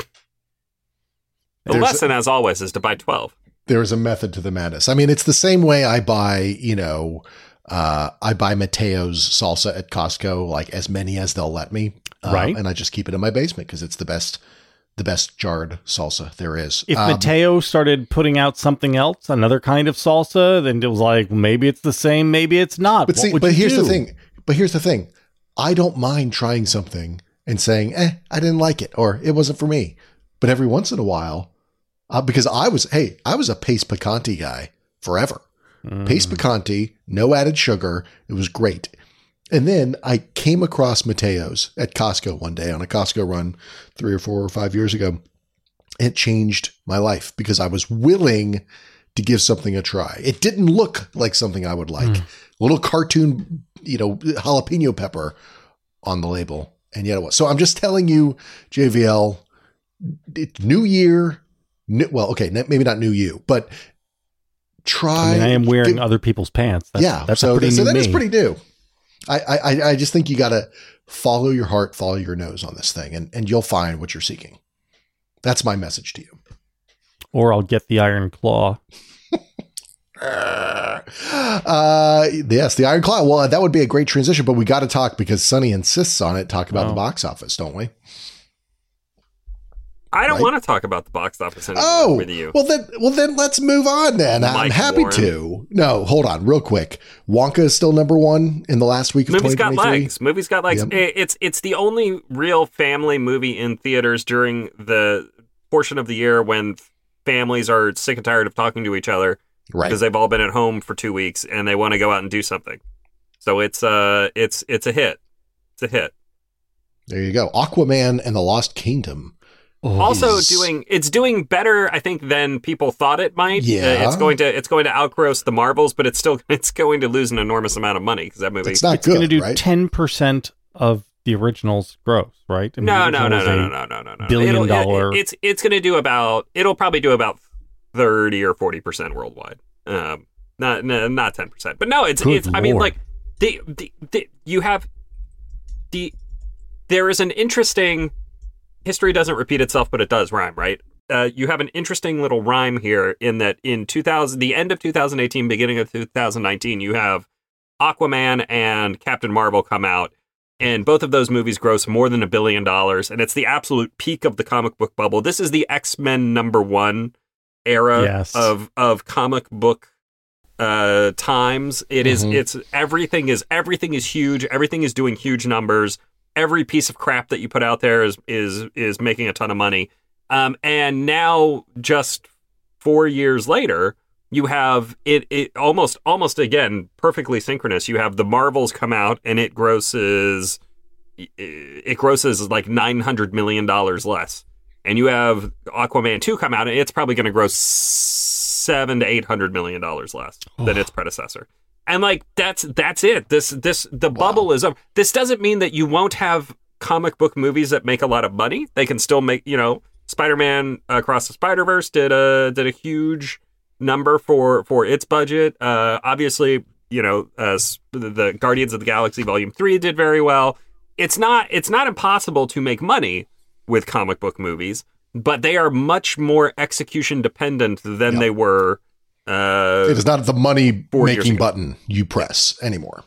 There's- lesson, as always, is to buy twelve. There's a method to the madness. I mean, it's the same way I buy, you know, uh, I buy Mateo's salsa at Costco, like as many as they'll let me. Um, Right. And I just keep it in my basement because it's the best, the best jarred salsa there is. If Um, Mateo started putting out something else, another kind of salsa, then it was like, maybe it's the same, maybe it's not. But What see, would but you here's do? the thing. But here's the thing. I don't mind trying something and saying, eh, I didn't like it or it wasn't for me. But every once in a while, uh, because I was, hey, I was a Paste Picante guy forever. Mm. Paste Picante, no added sugar. It was great. And then I came across Mateo's at Costco one day on a Costco run three or four or five years ago. It changed my life because I was willing to give something a try. It didn't look like something I would like. Mm. A little cartoon, you know, jalapeno pepper on the label. And yet it was. So I'm just telling you, J V L, it, new year. New, well, okay, maybe not new you, but try. I mean, I am wearing give, other people's pants. That's, yeah. That's so, a pretty so new that me. is pretty new. I, I, I just think you got to follow your heart, follow your nose on this thing, and, and you'll find what you're seeking. That's my message to you. Or I'll get the Iron Claw. uh, yes, the Iron Claw. Well, that would be a great transition, but we got to talk because Sonny insists on it. Talk about oh. the box office, don't we? I don't right? want to talk about the box office anymore oh, with you. Well, then, well, then let's move on. Then Mike I'm happy Warren. to. No, hold on, real quick. Wonka is still number one in the last week of Movie's twenty twenty-three. got legs. Movie's got legs. Yep. It's it's the only real family movie in theaters during the portion of the year when families are sick and tired of talking to each other, right? Because they've all been at home for two weeks and they want to go out and do something. So it's uh it's it's a hit. It's a hit. There you go. Aquaman and the Lost Kingdom. Oh, also geez. doing it's doing better, I think, than people thought it might. Yeah, uh, it's going to it's going to outgross the Marvels, but it's still it's going to lose an enormous amount of money because that movie it's not it's good, going to do right? ten percent of the original's gross, right? I mean, no, no, no, no, no, no, no, no, no. Billion it'll, dollar. It, it's it's going to do about it'll probably do about thirty or forty percent worldwide. Um, not no, not ten percent, but no, it's Good it's. Lord. I mean, like the, the the you have the there is an interesting. History doesn't repeat itself, but it does rhyme, right? Uh, you have an interesting little rhyme here in that in two thousand, the end of two thousand eighteen, beginning of two thousand nineteen, you have Aquaman and Captain Marvel come out, and both of those movies gross more than a billion dollars, and it's the absolute peak of the comic book bubble. This is the X-Men number one era yes. of of comic book uh, times. It mm-hmm. is it's everything is everything is huge. Everything is doing huge numbers. Every piece of crap that you put out there is is is making a ton of money. Um, and now, just four years later, you have it, it almost almost again perfectly synchronous. You have the Marvels come out, and it grosses it grosses like nine hundred million dollars less. And you have Aquaman two come out, and it's probably going to gross seven to eight hundred million dollars less oh. than its predecessor. And like that's that's it. This this the wow. bubble is up. This doesn't mean that you won't have comic book movies that make a lot of money. They can still make, you know, Spider-Man Across the Spider-Verse did a did a huge number for for its budget. Uh, obviously, you know, uh, the Guardians of the Galaxy Volume three did very well. It's not it's not impossible to make money with comic book movies, but they are much more execution dependent than yep. they were. Uh, it is not the money making button you press anymore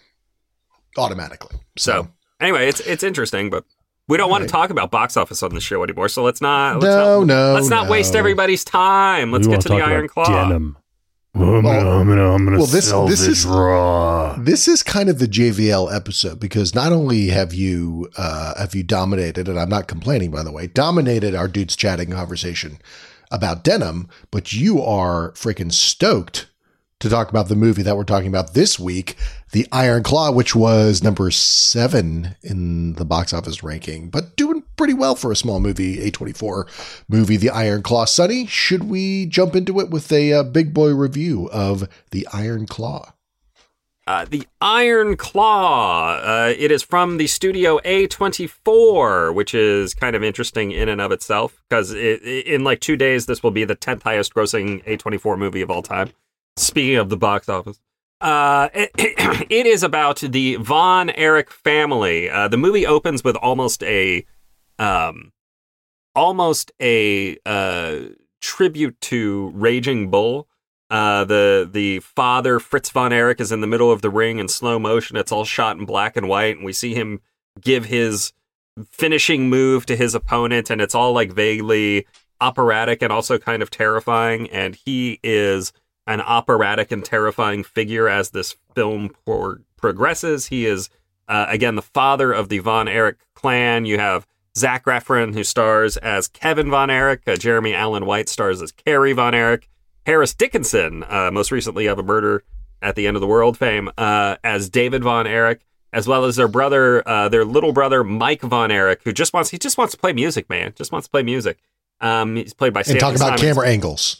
automatically. So, so anyway, it's it's interesting, but we don't want right. to talk about box office on the show anymore. So let's not. Let's no, not, no. Let's not no. waste everybody's time. Let's we get to the Iron Claw. Denim. I'm gonna, I'm gonna, I'm gonna well, this, sell this this is raw. This is kind of the J V L episode because not only have you uh, have you dominated, and I'm not complaining, by the way, dominated our dudes chatting conversation about denim, but you are freaking stoked to talk about the movie that we're talking about this week, The Iron Claw, which was number seven in the box office ranking, but doing pretty well for a small movie, A twenty-four movie, The Iron Claw. Sonny, should we jump into it with a uh, big boy review of The Iron Claw? Uh, the Iron Claw. Uh, it is from the studio A twenty-four, which is kind of interesting in and of itself, because it, it, in like two days, this will be the tenth highest grossing A twenty-four movie of all time. Speaking of the box office. Uh, it, it is about the Von Erich family. Uh, the movie opens with almost a, um, almost a uh, tribute to Raging Bull. Uh, the the father, Fritz von Erich, is in the middle of the ring in slow motion. It's all shot in black and white, and we see him give his finishing move to his opponent, and it's all like vaguely operatic and also kind of terrifying. And he is an operatic and terrifying figure as this film pro- progresses. He is, uh, again, the father of the Von Erich clan. You have Zach Efron, who stars as Kevin Von Erich. Uh, Jeremy Allen White stars as Carrie Von Erich. Harris Dickinson, uh, most recently of A Murder at the End of the World fame, uh, as David Von Erich. as well as their brother, uh, their little brother, Mike Von Erich, who just wants, he just wants to play music, man. Just wants to play music. Um, he's played by And Stanley talk about Simons. camera angles.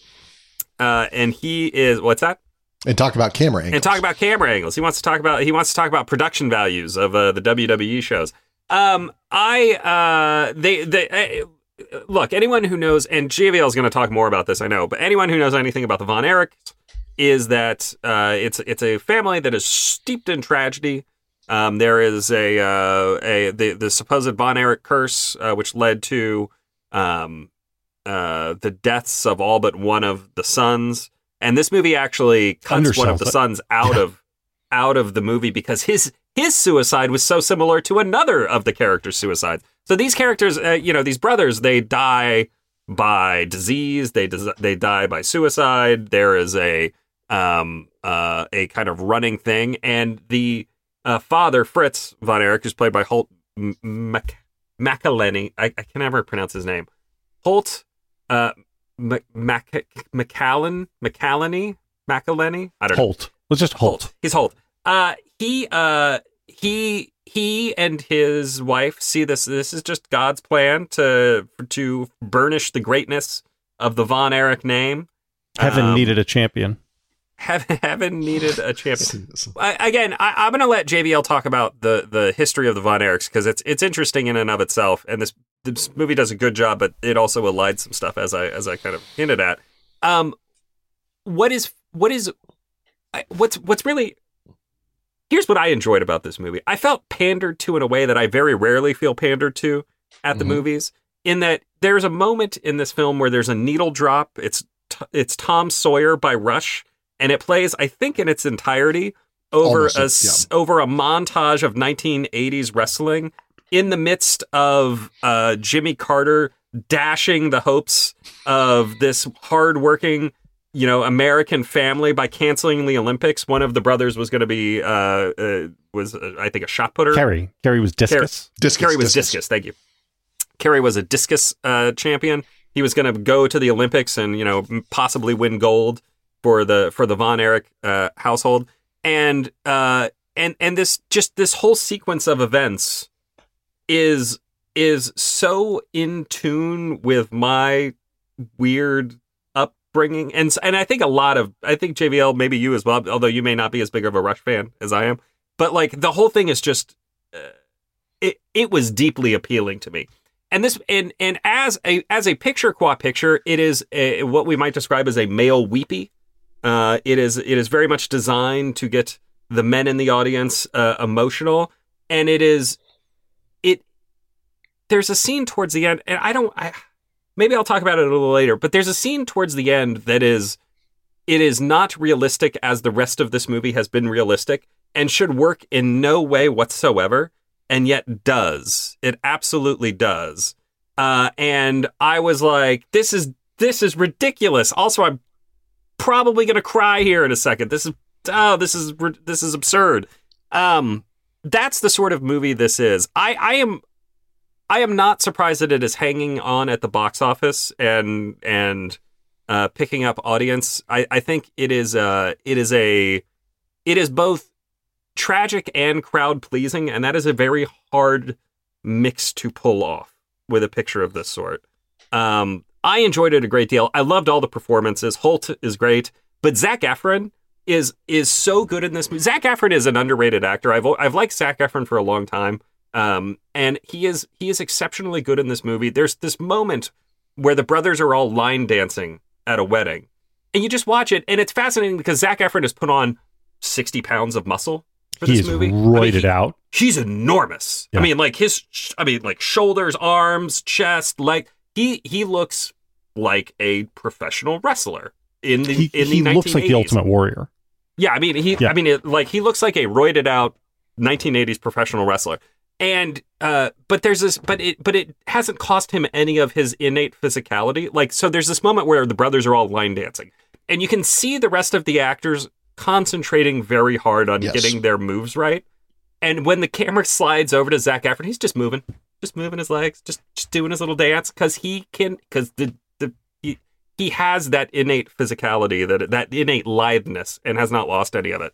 Uh, and he is, what's that? And talk about camera angles. And talk about camera angles. He wants to talk about, he wants to talk about production values of uh, the W W E shows. Um, I, uh, they, they, uh, look, anyone who knows, and J V L is going to talk more about this, I know, but anyone who knows anything about the Von Erichs is that uh, it's it's a family that is steeped in tragedy. Um, there is a uh, a the, the supposed Von Erich curse, uh, which led to um, uh, the deaths of all but one of the sons. And this movie actually cuts one of the Undersells it. sons out of out of the movie because his his suicide was so similar to another of the characters' suicides. So these characters, uh, you know, these brothers, they die by disease. They des- they die by suicide. There is a um uh a kind of running thing, and the uh, father Fritz Von Erich, who's played by Holt M- Mac- McElhenney. I, I can never pronounce his name. Holt uh M- Mac- McAllen McAlhenney McElhenney. I don't know. Holt. Let's just Holt. Holt. He's Holt. Uh, he, uh, he, he, and his wife see this. This is just God's plan to to burnish the greatness of the Von Erich name. Heaven Um, needed a champion. Heaven, heaven needed a champion. I, again, I, I'm going to let J B L talk about the the history of the Von Erichs because it's it's interesting in and of itself, and this this movie does a good job, but it also elides some stuff as I as I kind of hinted at. Um, what is what is I- what's what's really Here's what I enjoyed about this movie. I felt pandered to in a way that I very rarely feel pandered to at the Mhm. movies, in that there's a moment in this film where there's a needle drop. It's t- it's Tom Sawyer by Rush, and it plays, I think, in its entirety over Almost, a s- over a montage of nineteen eighties wrestling in the midst of uh, Jimmy Carter dashing the hopes of this hardworking, you know, American family by canceling the Olympics. One of the brothers was going to be, uh, uh, was uh, I think a shot putter. Kerry. Kerry was discus. Discus, Kerry was discus. discus. Thank you. Kerry was a discus uh, champion. He was going to go to the Olympics and, you know, possibly win gold for the for the Von Erich uh, household. And uh, and and this just this whole sequence of events is is so in tune with my weird upbringing, and and I think a lot of I think J V L, maybe you as well, although you may not be as big of a Rush fan as I am, but like the whole thing is just uh, it it was deeply appealing to me. And this and and as a as a picture qua picture, it is a, what we might describe as a male weepy. Uh, it is it is very much designed to get the men in the audience uh, emotional, and it is it. There's a scene towards the end, and I don't. I, maybe I'll talk about it a little later. But there's a scene towards the end that is it is not realistic as the rest of this movie has been realistic, and should work in no way whatsoever, and yet does. It absolutely does. Uh, and I was like, this is this is ridiculous. Also, I'm probably gonna cry here in a second. This is oh, this is this is absurd. Um, that's the sort of movie this is. I, I am I am not surprised that it is hanging on at the box office and and uh, picking up audience. I, I think it is uh it is a it is both tragic and crowd pleasing, and that is a very hard mix to pull off with a picture of this sort. Um, I enjoyed it a great deal. I loved all the performances. Holt is great, but Zac Efron is is so good in this movie. Zac Efron is an underrated actor. I've I've liked Zac Efron for a long time, um, and he is he is exceptionally good in this movie. There's this moment where the brothers are all line dancing at a wedding, and you just watch it, and it's fascinating because Zac Efron has put on sixty pounds of muscle for He this is movie. roided I mean, he- out. He's enormous. Yeah. I mean, like his, I mean, like shoulders, arms, chest, leg. He he looks like a professional wrestler in the He, in he the looks like the nineteen eighties. Ultimate Warrior. Yeah, I mean, he, Yeah. I mean, it, like he looks like a roided out nineteen eighties professional wrestler. And uh, but there's this, but it, but it hasn't cost him any of his innate physicality. Like, so there's this moment where the brothers are all line dancing, and you can see the rest of the actors concentrating very hard on Yes. getting their moves right. And when the camera slides over to Zac Efron, he's just moving, just moving his legs, just just doing his little dance because he can, because the the he, he has that innate physicality, that that innate litheness, and has not lost any of it.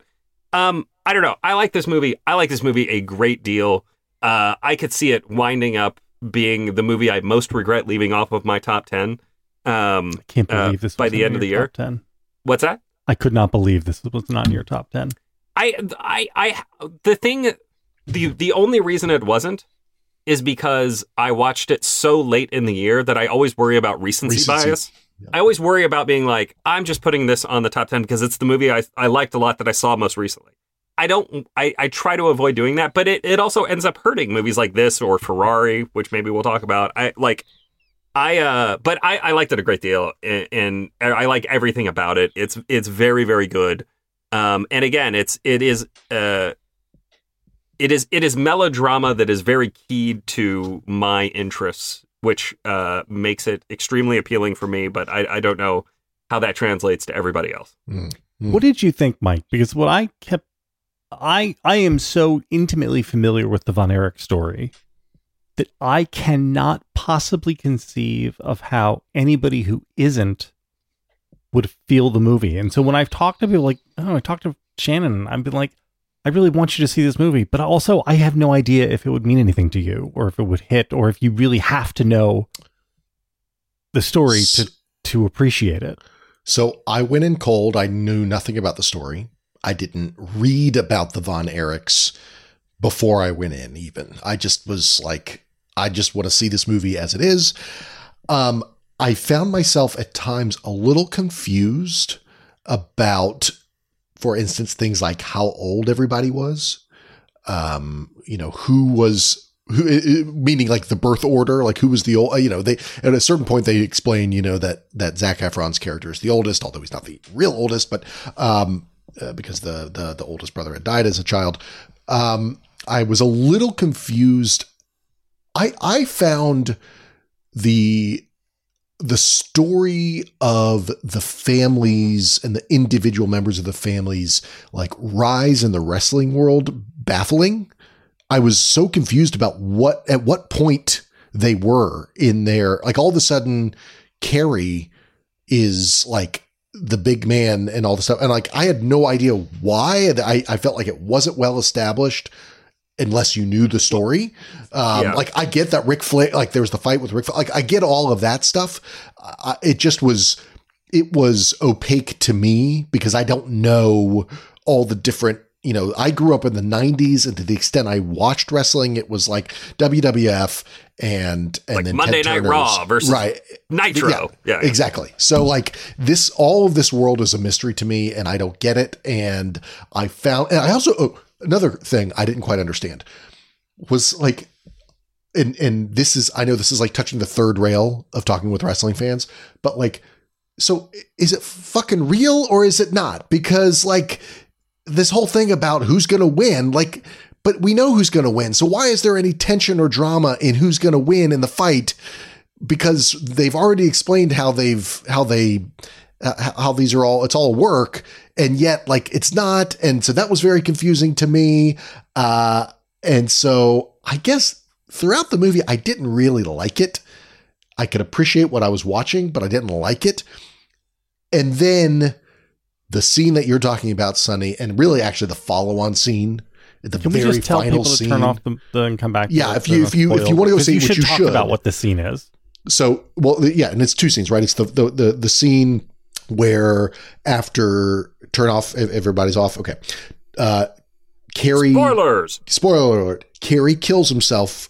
Um, I don't know. I like this movie. I like this movie a great deal. Uh, I could see it winding up being the movie I most regret leaving off of my top ten. Um, I can't believe uh, this by was the end of the year. Top ten. What's that? I could not believe this was not in your top ten. I, I, I, the thing, the the only reason it wasn't is because I watched it so late in the year that I always worry about recency, Recency. bias. Yeah. I always worry about being like, I'm just putting this on the top ten because it's the movie I, I liked a lot that I saw most recently. I don't, I, I try to avoid doing that, but it, it also ends up hurting movies like this or Ferrari, which maybe we'll talk about. I like, I, uh, but I, I liked it a great deal and, and I like everything about it. It's, it's very, very good. Um, and again, it's, it is, uh, it is, it is melodrama that is very keyed to my interests, which, uh, makes it extremely appealing for me, but I, I don't know how that translates to everybody else. Mm. What did you think, Mike? Because what I kept, I I am so intimately familiar with the Von Erich story that I cannot possibly conceive of how anybody who isn't would feel the movie. And so when I've talked to people like, oh, I talked to Shannon, I've been like, I really want you to see this movie, but also I have no idea if it would mean anything to you or if it would hit or if you really have to know the story to, to appreciate it. So I went in cold. I knew nothing about the story. I didn't read about the Von Erichs before I went in even. I just was like, I just want to see this movie as it is. Um, I found myself at times a little confused about, for instance, things like how old everybody was. Um, you know, who was... Who, meaning like the birth order, like who was the old, you know, they, at a certain point they explain, you know, that, that Zac Efron's character is the oldest, although he's not the real oldest, but, um, uh, because the, the, the oldest brother had died as a child. Um, I was a little confused. I, I found the, the story of the families and the individual members of the families, like rise in the wrestling world, baffling. I was so confused about what, at what point they were in their, like all of a sudden Kerry is like the big man and all this stuff. And like, I had no idea why. I, I felt like it wasn't well established unless you knew the story. Um, Yeah. Like I get that Ric Flair, like there was the fight with Ric Flair. Like I get all of that stuff. Uh, it just was, it was opaque to me because I don't know all the different, you know, I grew up in the nineties, and to the extent I watched wrestling, it was like W W F and and Like then Monday Ted Night Turner's. Raw versus right. Nitro. Yeah, Yeah, yeah. exactly. So like this, all of this world is a mystery to me, and I don't get it. And I found, and I also oh, another thing I didn't quite understand was like, and and this is, I know this is like touching the third rail of talking with wrestling fans, but like, so is it fucking real or is it not? Because like, this whole thing about who's going to win, like, but we know who's going to win. So why is there any tension or drama in who's going to win in the fight? Because they've already explained how they've, how they, uh, how these are all, it's all work. And yet like, it's not. And so that was very confusing to me. Uh, and so I guess throughout the movie, I didn't really like it. I could appreciate what I was watching, but I didn't like it. And then the scene that you're talking about, Sonny, and really actually the follow-on scene, the Can very we just tell final people to scene. turn off the, the and come back? to Yeah, it if so you they're if you not if you spoiled? want to go 'Cause see you what should you talk should about what the scene is. So, well, yeah, and it's two scenes, right? It's the the the, the scene where after turn off, everybody's off. Okay, uh, Kerry. Spoilers. Spoiler alert: Kerry kills himself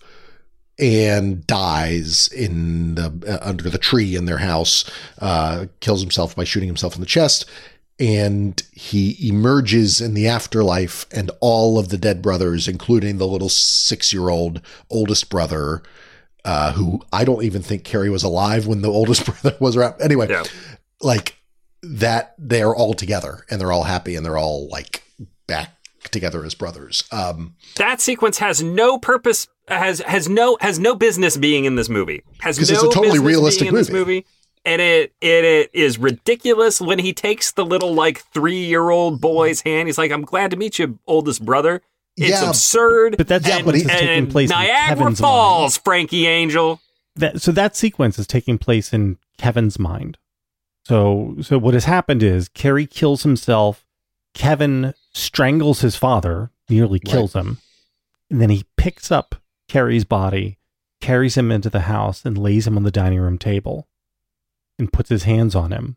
and dies in the uh, under the tree in their house. Uh, kills himself by shooting himself in the chest. And he emerges in the afterlife, and all of the dead brothers, including the little six-year-old oldest brother, uh, who I don't even think Kerry was alive when the oldest brother was around. Anyway, Yeah. like that, they're all together, and they're all happy, and they're all like back together as brothers. Um, That sequence has no purpose, has has no has no business being in this movie. Has no 'Cause it's a totally business realistic being in this movie. movie. And it, it it is ridiculous when he takes the little like three year old boy's hand. He's like, "I'm glad to meet you, oldest brother." It's Yeah, absurd. But that Yeah, sequence but he- is taking and place in Niagara Kevin's Falls, mind. Frankie Angel. That, so that sequence is taking place in Kevin's mind. So so what has happened is Kerry kills himself. Kevin strangles his father, nearly kills him. And then he picks up Carrie's body, carries him into the house, and lays him on the dining room table and puts his hands on him.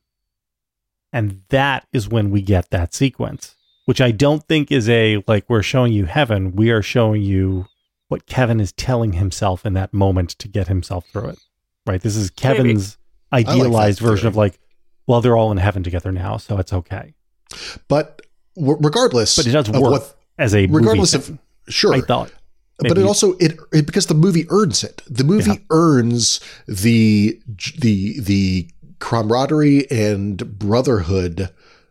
And that is when we get that sequence, which I don't think is a, like, we're showing you heaven. We are showing you what Kevin is telling himself in that moment to get himself through it. Right? This is Kevin's Maybe. idealized like version of like, well, they're all in heaven together now, so it's okay. But w- regardless, but it does work what, as a regardless movie of sure. I thought, but it also it, it because the movie earns it. The movie yeah. earns the the the camaraderie and brotherhood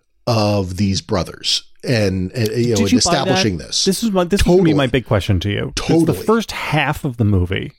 of these brothers, and, and you know, Did you establishing buy that? this. This is my this totally. would be my big question to you. Totally, the first half of the movie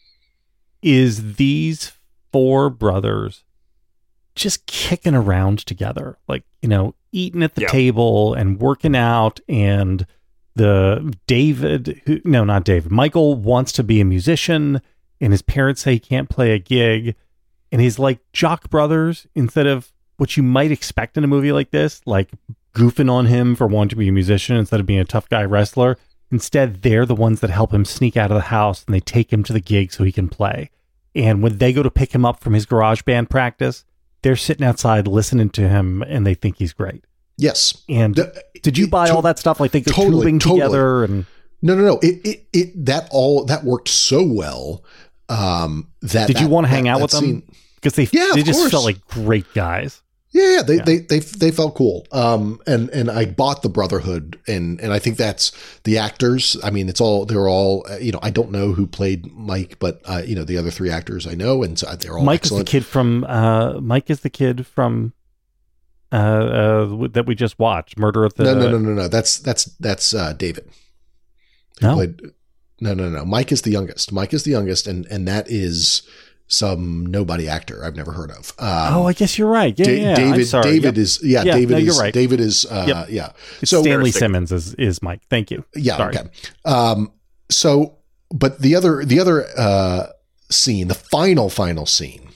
is these four brothers just kicking around together, like, you know, eating at the yeah. table and working out. And the David, who, no, not David, Michael wants to be a musician, and his parents say he can't play a gig. And he's like jock brothers instead of what you might expect in a movie like this, like goofing on him for wanting to be a musician instead of being a tough guy wrestler. Instead, they're the ones that help him sneak out of the house, and they take him to the gig so he can play. And when they go to pick him up from his garage band practice, they're sitting outside listening to him, and they think he's great. Yes. And the, did you buy to, all that stuff? Like they go totally, tubing totally. together and no, no, no. It, it, it, that all that worked so well. Um, that did you that, want to hang that, out that with scene, them? Because they, yeah, they of just course. felt like great guys. Yeah, yeah, they, Yeah. they they they felt cool. Um, and and I bought the Brotherhood, and and I think that's the actors. I mean, it's all they're all uh, you know. I don't know who played Mike, but uh, you know, the other three actors I know, and so they're all Mike excellent. is the kid from uh, Mike is the kid from uh, uh, that we just watched, Murder at the. No, no, no, no, no. That's that's that's uh, David. Who No. played, no, no, no. Mike is the youngest. Mike is the youngest, and and that is some nobody actor I've never heard of. Um, oh, I guess you're right. Yeah, Da- yeah. David. I'm sorry. David Yep. is yeah. Yeah, David no, is you're right. David is uh, Yep. yeah. It's So Stanley Simmons is is Mike. Thank you. yeah. Sorry. Okay. Um. So, but the other the other uh scene, the final final scene,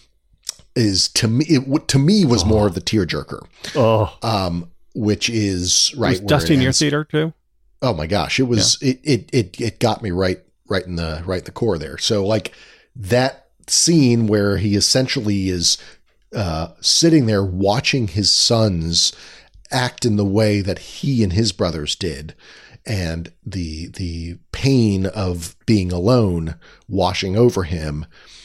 is to me it to me was more of the tearjerker. Oh, Um. Which is right. was where Dusty it in your ends. theater too? Oh my gosh, it was it, it it it got me right right in the right in the core there. So like that scene where he essentially is uh, sitting there watching his sons act in the way that he and his brothers did, and the the pain of being alone washing over him.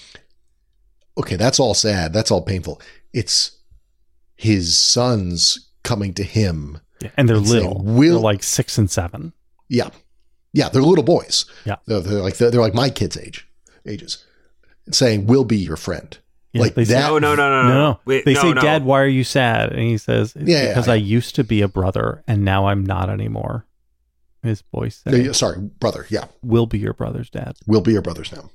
Okay, that's all sad. That's all painful. It's his sons coming to him. Yeah. And they're and saying, little. "Will-" They're like six and seven. Yeah. Yeah. They're little boys. Yeah. They're, they're like, they're, they're like my kids' age, ages, saying, "We'll be your friend." Yeah, like they say- that. No, no, no, no, No, no. no. Wait, they no, say, no. "Dad, why are you sad?" And he says, "It's Yeah, yeah, because yeah. I used to be a brother, and now I'm not anymore." His voice Yeah, said, yeah, sorry, brother. Yeah. "Will be your brother's dad." We'll be your brothers now.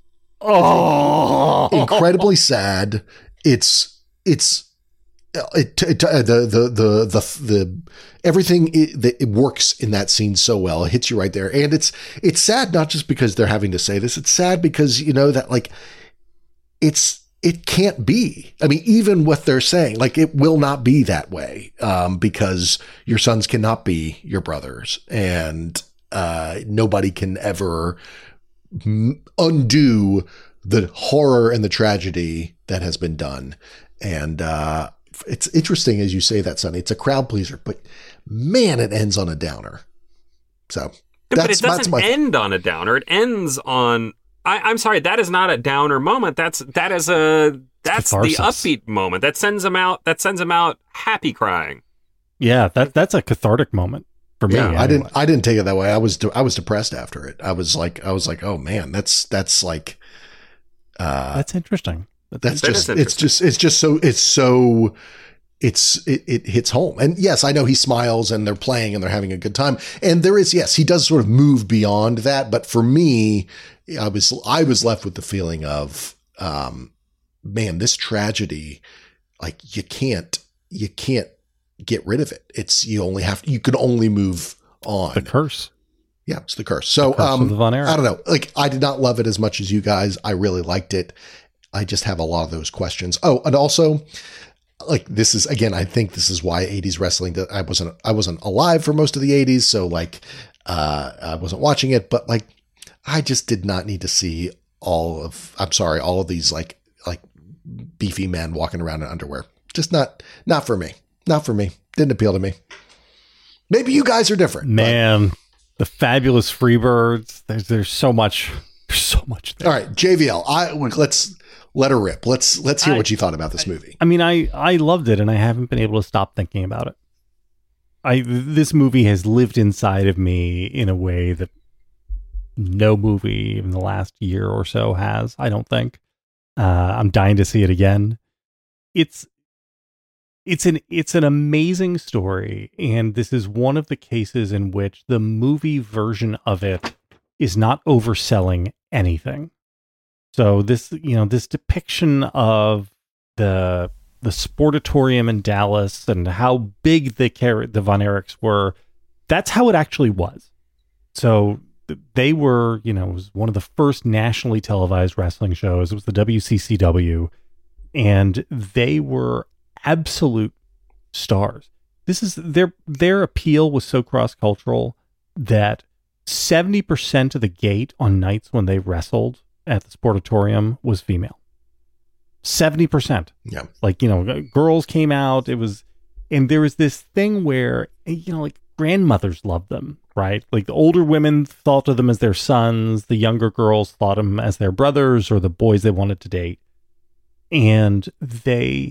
Oh, Incredibly sad. It's, it's, it, it, uh, the, the, the, the, the, everything it, the, it works in that scene so well. It hits you right there. And it's, it's sad, not just because they're having to say this. It's sad because, you know, that like, it's, it can't be. I mean, even what they're saying, like it will not be that way, um, because your sons cannot be your brothers, and uh, nobody can ever m- undo the horror and the tragedy that has been done. And uh, it's interesting as you say that, Sonny. It's a crowd pleaser, but man, it ends on a downer. So, but that's, it doesn't that's my end on a downer. It ends on. I, I'm sorry, that is not a downer moment. That's that is a that's the Catharsis. upbeat moment that sends him out. That sends him out happy crying. yeah, that that's a cathartic moment for me. Yeah, I anyway. didn't. I didn't take it that way. I was. De- I was depressed after it. I was like. I was like, oh man, that's that's like. Uh, That's interesting. that's That is just. It's interesting. just. It's just so. It's so. It's it, it hits home. And yes, I know he smiles and they're playing and they're having a good time. And there is yes, he does sort of move beyond that. But for me, I was I was left with the feeling of, um, man, this tragedy, like you can't you can't get rid of it. It's you only have you can only move on. The curse. Yeah, it's the curse. So, The curse um, of the Von Erich. I don't know. Like, I did not love it as much as you guys. I really liked it. I just have a lot of those questions. Oh, and also, like this is again, I think this is why eighties wrestling. I wasn't I wasn't alive for most of the eighties, so like uh, I wasn't watching it. But like, I just did not need to see all of. I'm sorry, all of these like like beefy men walking around in underwear. Just not not for me. Not for me. Didn't appeal to me. Maybe you guys are different, man. But. The Fabulous Freebirds. There's there's so much. There's so much there. All right, J V L. I let's. Let her rip. Let's let's hear I, what you thought about this movie. I mean, I, I loved it, and I haven't been able to stop thinking about it. I this movie has lived inside of me in a way that no movie in the last year or so has. I don't think. Uh, I'm dying to see it again. It's it's an it's an amazing story, and this is one of the cases in which the movie version of it is not overselling anything. So this, you know, this depiction of the the Sportatorium in Dallas and how big the the Von Erichs were, that's how it actually was. So they were, you know, it was one of the first nationally televised wrestling shows. It was the W C C W, and they were absolute stars. This is their their appeal was so cross-cultural that seventy percent of the gate on nights when they wrestled at the Sportatorium was female. seventy percent. Yeah. Like, you know, girls came out. It was, and there was this thing where, you know, like grandmothers loved them, right? Like the older women thought of them as their sons. The younger girls thought of them as their brothers or the boys they wanted to date. And they,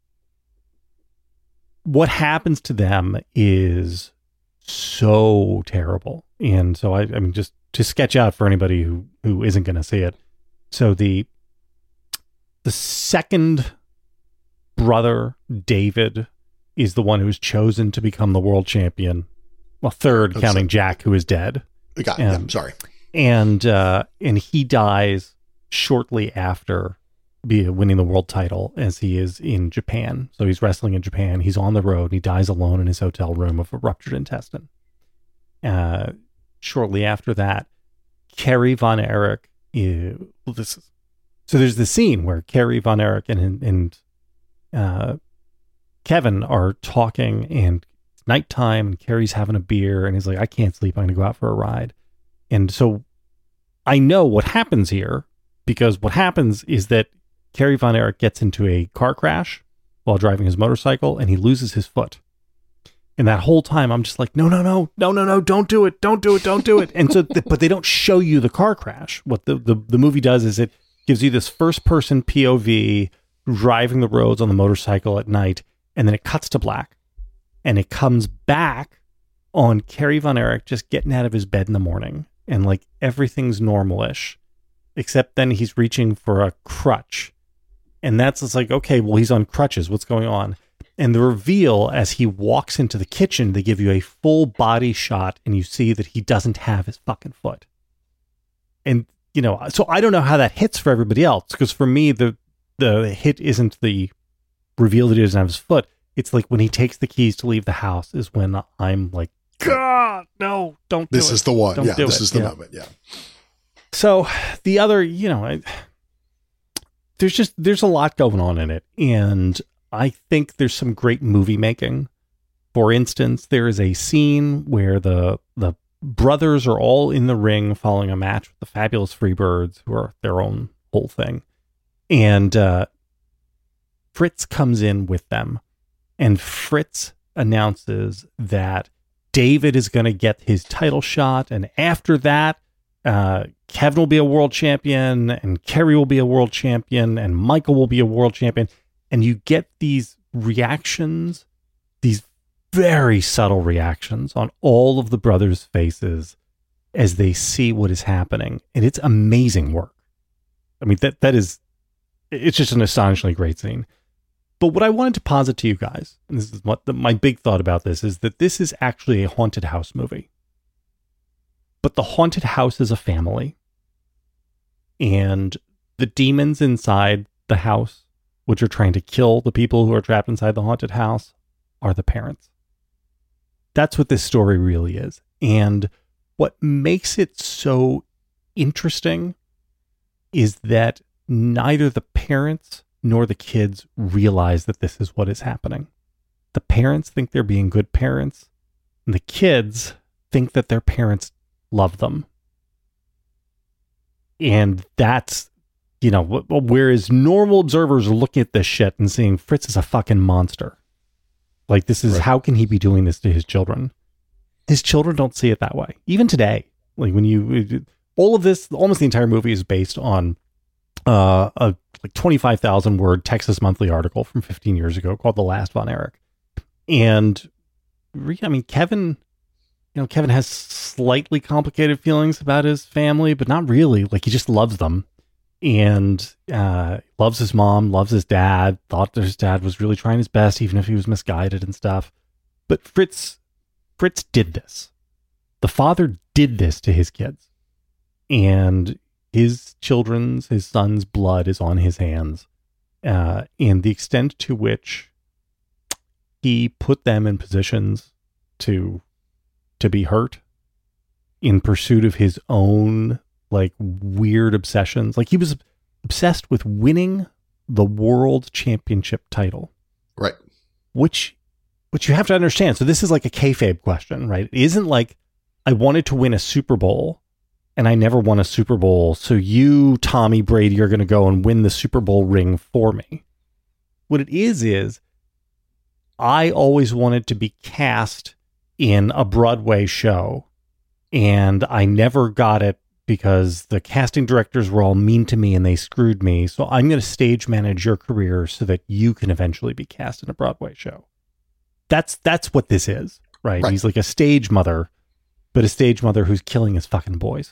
what happens to them is so terrible. And so I, I mean, just to sketch out for anybody who, who isn't going to see it. So the, the second brother, David, is the one who's chosen to become the world champion. Well, third, That's counting like, Jack, who is dead. Got, um, yeah, sorry. And, uh, and he dies shortly after be winning the world title as he is in Japan. So he's wrestling in Japan. He's on the road and he dies alone in his hotel room of a ruptured intestine. Uh, shortly after that, Kerry Von Erich is, well, this is, so there's this scene where Kerry Von Erich and, and, uh, Kevin are talking and it's nighttime and Kerry's having a beer and he's like, I can't sleep. I'm going to go out for a ride. And so I know what happens here because what happens is that Kerry Von Erich gets into a car crash while driving his motorcycle and he loses his foot. And that whole time I'm just like, no, no, no, no, no, no, don't do it. Don't do it. Don't do it. And so, th- but they don't show you the car crash. What the, the, the movie does is it gives you this first person P O V driving the roads on the motorcycle at night. And then it cuts to black and it comes back on Kerry Von Erich just getting out of his bed in the morning. And like everything's normal-ish, except then he's reaching for a crutch. And that's just like, okay, well, he's on crutches. What's going on? And the reveal as he walks into the kitchen, they give you a full body shot and you see that he doesn't have his fucking foot. And, you know, so I don't know how that hits for everybody else. Because for me, the, the hit isn't the reveal that he doesn't have his foot. It's like when he takes the keys to leave the house is when I'm like, God, no, don't do this it. This is the one. Don't yeah, this it. is the yeah. moment. Yeah. So the other, you know, I, there's just, there's a lot going on in it. And I think there's some great movie making. For instance, there is a scene where the, the brothers are all in the ring following a match with the Fabulous Freebirds, who are their own whole thing. And, uh, Fritz comes in with them and Fritz announces that David is going to get his title shot. And after that, uh, Kevin will be a world champion and Kerry will be a world champion and Michael will be a world champion. And you get these reactions, these very subtle reactions on all of the brothers' faces as they see what is happening. And it's amazing work. I mean, that that is, it's just an astonishingly great scene. But what I wanted to posit to you guys, and this is what the, my big thought about this, is that this is actually a haunted house movie. But the haunted house is a family. And the demons inside the house, which are trying to kill the people who are trapped inside the haunted house, are the parents. That's what this story really is. And what makes it so interesting is that neither the parents nor the kids realize that this is what is happening. The parents think they're being good parents, and the kids think that their parents love them. And that's, you know, whereas normal observers are looking at this shit and seeing Fritz is a fucking monster. Like, this is, right. How can he be doing this to his children? His children don't see it that way. Even today, like when you, all of this, almost the entire movie is based on uh, a like twenty-five thousand word Texas Monthly article from fifteen years ago called The Last Von Erich. And I mean, Kevin, you know, Kevin has slightly complicated feelings about his family, but not really. Like, he just loves them and uh, loves his mom, loves his dad, thought that his dad was really trying his best, even if he was misguided and stuff. But Fritz, Fritz did this. The father did this to his kids, and his children's, his son's blood is on his hands. Uh, and the extent to which he put them in positions to, to be hurt in pursuit of his own, like, weird obsessions. Like, he was obsessed with winning the world championship title. Right. Which, which you have to understand. So this is like a kayfabe question, right? It isn't like, I wanted to win a Super Bowl and I never won a Super Bowl, so you, Tommy Brady, are going to go and win the Super Bowl ring for me. What it is, is I always wanted to be cast in a Broadway show, and I never got it because the casting directors were all mean to me and they screwed me. So I'm going to stage manage your career so that you can eventually be cast in a Broadway show. That's, that's what this is, right? right? He's like a stage mother, but a stage mother who's killing his fucking boys.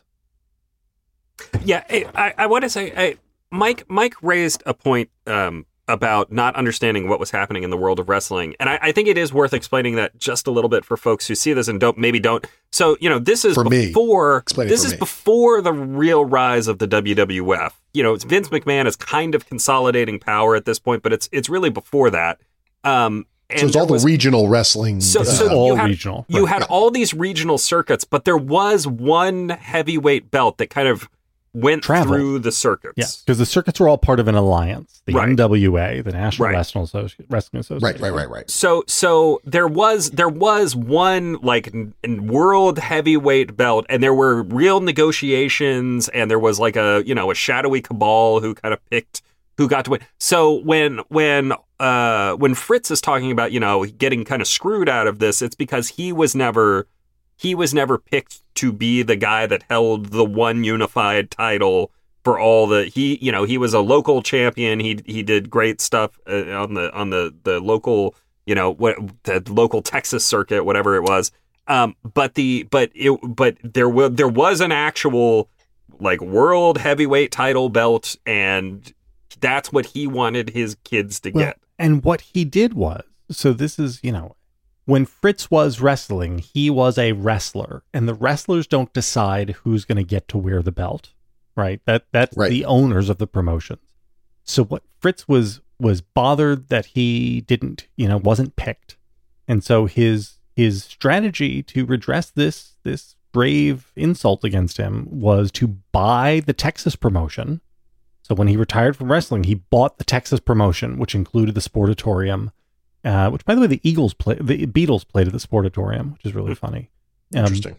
Yeah, I, I want to say, I, Mike Mike raised a point um, about not understanding what was happening in the world of wrestling, and I, I think it is worth explaining that just a little bit for folks who see this and don't maybe don't. So, you know, this is for before Explain this for is me. before the real rise of the W W F. You know, Vince McMahon is kind of consolidating power at this point, but it's it's really before that. Um, And so it's all was, the regional wrestling. So, uh, so all you had, regional. You right, had yeah. all these regional circuits, but there was one heavyweight belt that kind of went Travel. through the circuits. Yeah, because the circuits were all part of an alliance. The Right. N W A, the National Right. Wrestling, Associ- Wrestling Association. Right, right, right, right. So, so there was there was one like n- n- world heavyweight belt, and there were real negotiations, and there was like a you know a shadowy cabal who kind of picked who got to win. So when when uh, when Fritz is talking about you know getting kind of screwed out of this, it's because he was never he was never picked to be the guy that held the one unified title for all the he you know he was a local champion. He he did great stuff uh, on the on the the local you know what the local Texas circuit, whatever it was. Um, but the but it but there was there was an actual like world heavyweight title belt, and that's what he wanted his kids to Well, get. and what he did was, so this is, you know, when Fritz was wrestling, he was a wrestler, and the wrestlers don't decide who's going to get to wear the belt, right? That that's Right. the owners of the promotions. So what Fritz was was bothered that he didn't, you know, wasn't picked, and so his his strategy to redress this this brave insult against him was to buy the Texas promotion. So when he retired from wrestling, he bought the Texas promotion, which included the Sportatorium, uh, which, by the way, the Eagles play, the Beatles played at the Sportatorium, which is really funny. Um, Interesting.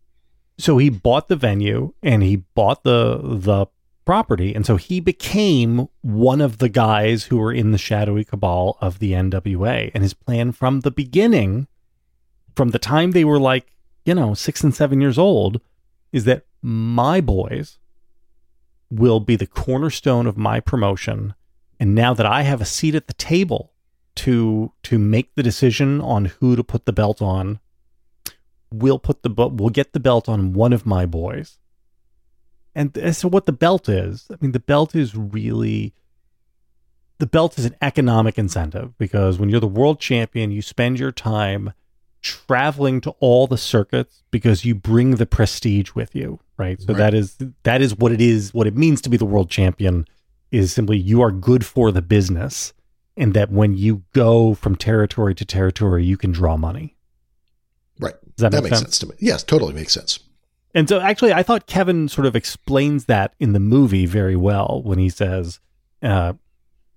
So he bought the venue and he bought the the property, and so he became one of the guys who were in the shadowy cabal of the N W A. And his plan from the beginning, from the time they were like, you know, six and seven years old, is that my boys will be the cornerstone of my promotion. And now that I have a seat at the table to to make the decision on who to put the belt on, we'll put the we'll get the belt on one of my boys. And as to what the belt is, I mean, the belt is really the belt is an economic incentive, because when you're the world champion, you spend your time traveling to all the circuits because you bring the prestige with you, right? So Right. that is that is what it is. What it means to be the world champion is simply you are good for the business, and that when you go from territory to territory, you can draw money. Right. Does that, That make makes sense? sense to me. Yes, totally makes sense. And so actually, I thought Kevin sort of explains that in the movie very well when he says, uh,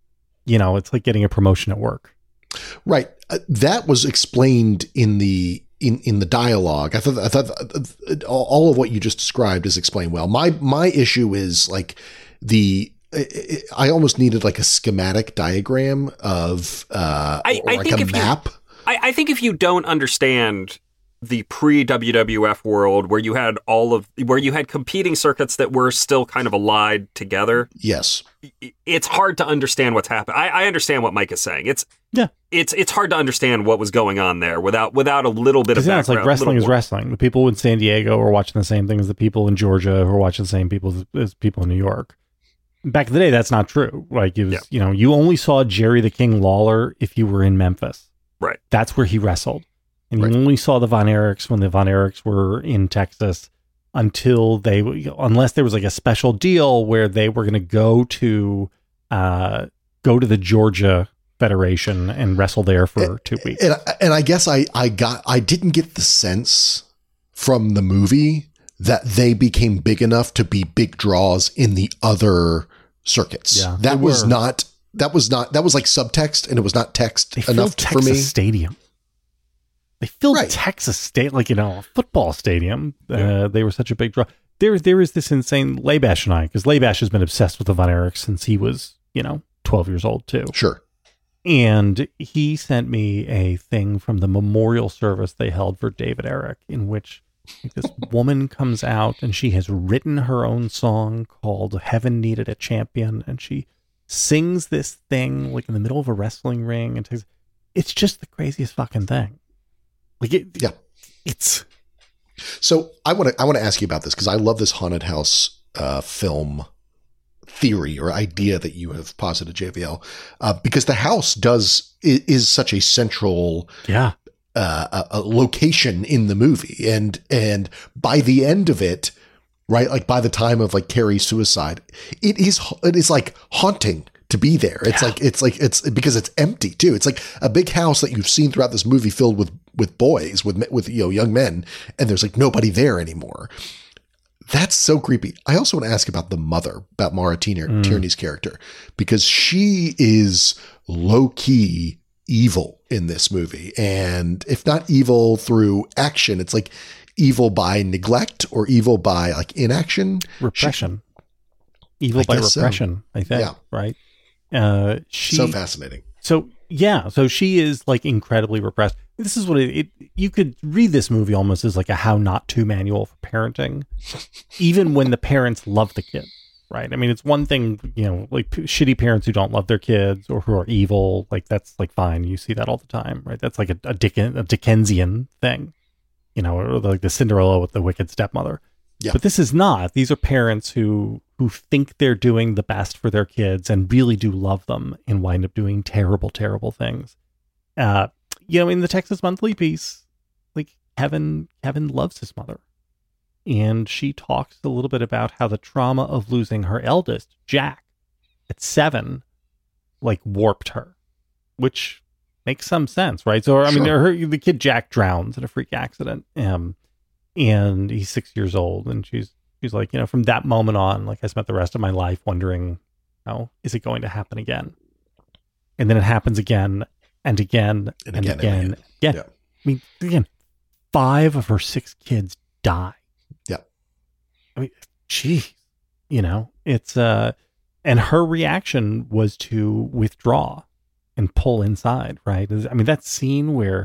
you know, it's like getting a promotion at work. Right. Uh, that was explained in the in, in the dialogue. I thought I thought uh, all of what you just described is explained well. My my issue is like the I almost needed like a schematic diagram of uh, I, or I like think a if map. You, I, I think if you don't understand the pre-W W F world where you had all of where you had competing circuits that were still kind of allied together. Yes. It's hard to understand what's happening. I, I understand what Mike is saying. It's yeah. It's it's hard to understand what was going on there without without a little bit of yeah, background. it's like wrestling is more. wrestling. The people in San Diego are watching the same thing as the people in Georgia who are watching the same people as, as people in New York. Back in the day, that's not true. Like it was, Yeah. you know, you only saw Jerry the King Lawler if you were in Memphis. Right. That's where he wrestled. And Right. you only saw the Von Erichs when the Von Erichs were in Texas until they, unless there was like a special deal where they were going to go to, uh, go to the Georgia Federation and wrestle there for two weeks. And, and I guess I, I got, I didn't get the sense from the movie that they became big enough to be big draws in the other circuits. Yeah, that they was were. not, that was not, that was like subtext and it was not text They enough filled for Texas me. Stadium. They filled Right. Texas State, like, you know, a football stadium. Yeah. Uh, they were such a big draw. There, there is this insane Labash and I, because Labash has been obsessed with the Von Erichs since he was, you know, twelve years old too. Sure. And he sent me a thing from the memorial service they held for David Eric, in which this woman comes out and she has written her own song called Heaven Needed a Champion. And she sings this thing like in the middle of a wrestling ring. And takes, it's just the craziest fucking thing. Like it, Yeah. it's So I want to I want to ask you about this because I love this haunted house uh, film theory or idea that you have posited, J V L, uh, because the house does is, is such a central yeah. uh, a, a location in the movie, and and by the end of it, right, like by the time of like Carrie's suicide, it is it is like haunting to be there. It's Yeah. like it's like it's because it's empty too. It's like a big house that you've seen throughout this movie filled with with boys, with with you know young men, and there's like nobody there anymore. That's so creepy. I also want to ask about the mother, about Maura Tierney, Mm. Tierney's character, because she is low key evil in this movie, and if not evil through action, it's like evil by neglect or evil by like inaction, Repression. Evil I by guess so. repression, I think. Yeah. Right. Uh, she, so fascinating. So yeah, so she is like incredibly repressed. This is what it, it you could read this movie almost as like a how not to manual for parenting, even when the parents love the kid, right? I mean, it's one thing, you know, like p- shitty parents who don't love their kids or who are evil, like that's like fine. You see that all the time, right? That's like a, a, Dicken, a Dickensian thing, you know, or like the Cinderella with the wicked stepmother. Yeah. But this is not. These are parents who who think they're doing the best for their kids and really do love them and wind up doing terrible, terrible things. Uh, you know, in the Texas Monthly piece, like Kevin, Kevin loves his mother. And she talks a little bit about how the trauma of losing her eldest, Jack, at seven, like warped her, which makes some sense, right? So, I mean, Sure. her, the kid Jack drowns in a freak accident. Um, and he's six years old, and she's she's like, you know, from that moment on, like I spent the rest of my life wondering, oh, is it going to happen again? And then it happens again and again and, And again, again and again. again. Yeah. Yeah. I mean, again, five of her six kids die. Yeah. I mean, geez, you know, it's uh, and her reaction was to withdraw and pull inside, right? I mean, that scene where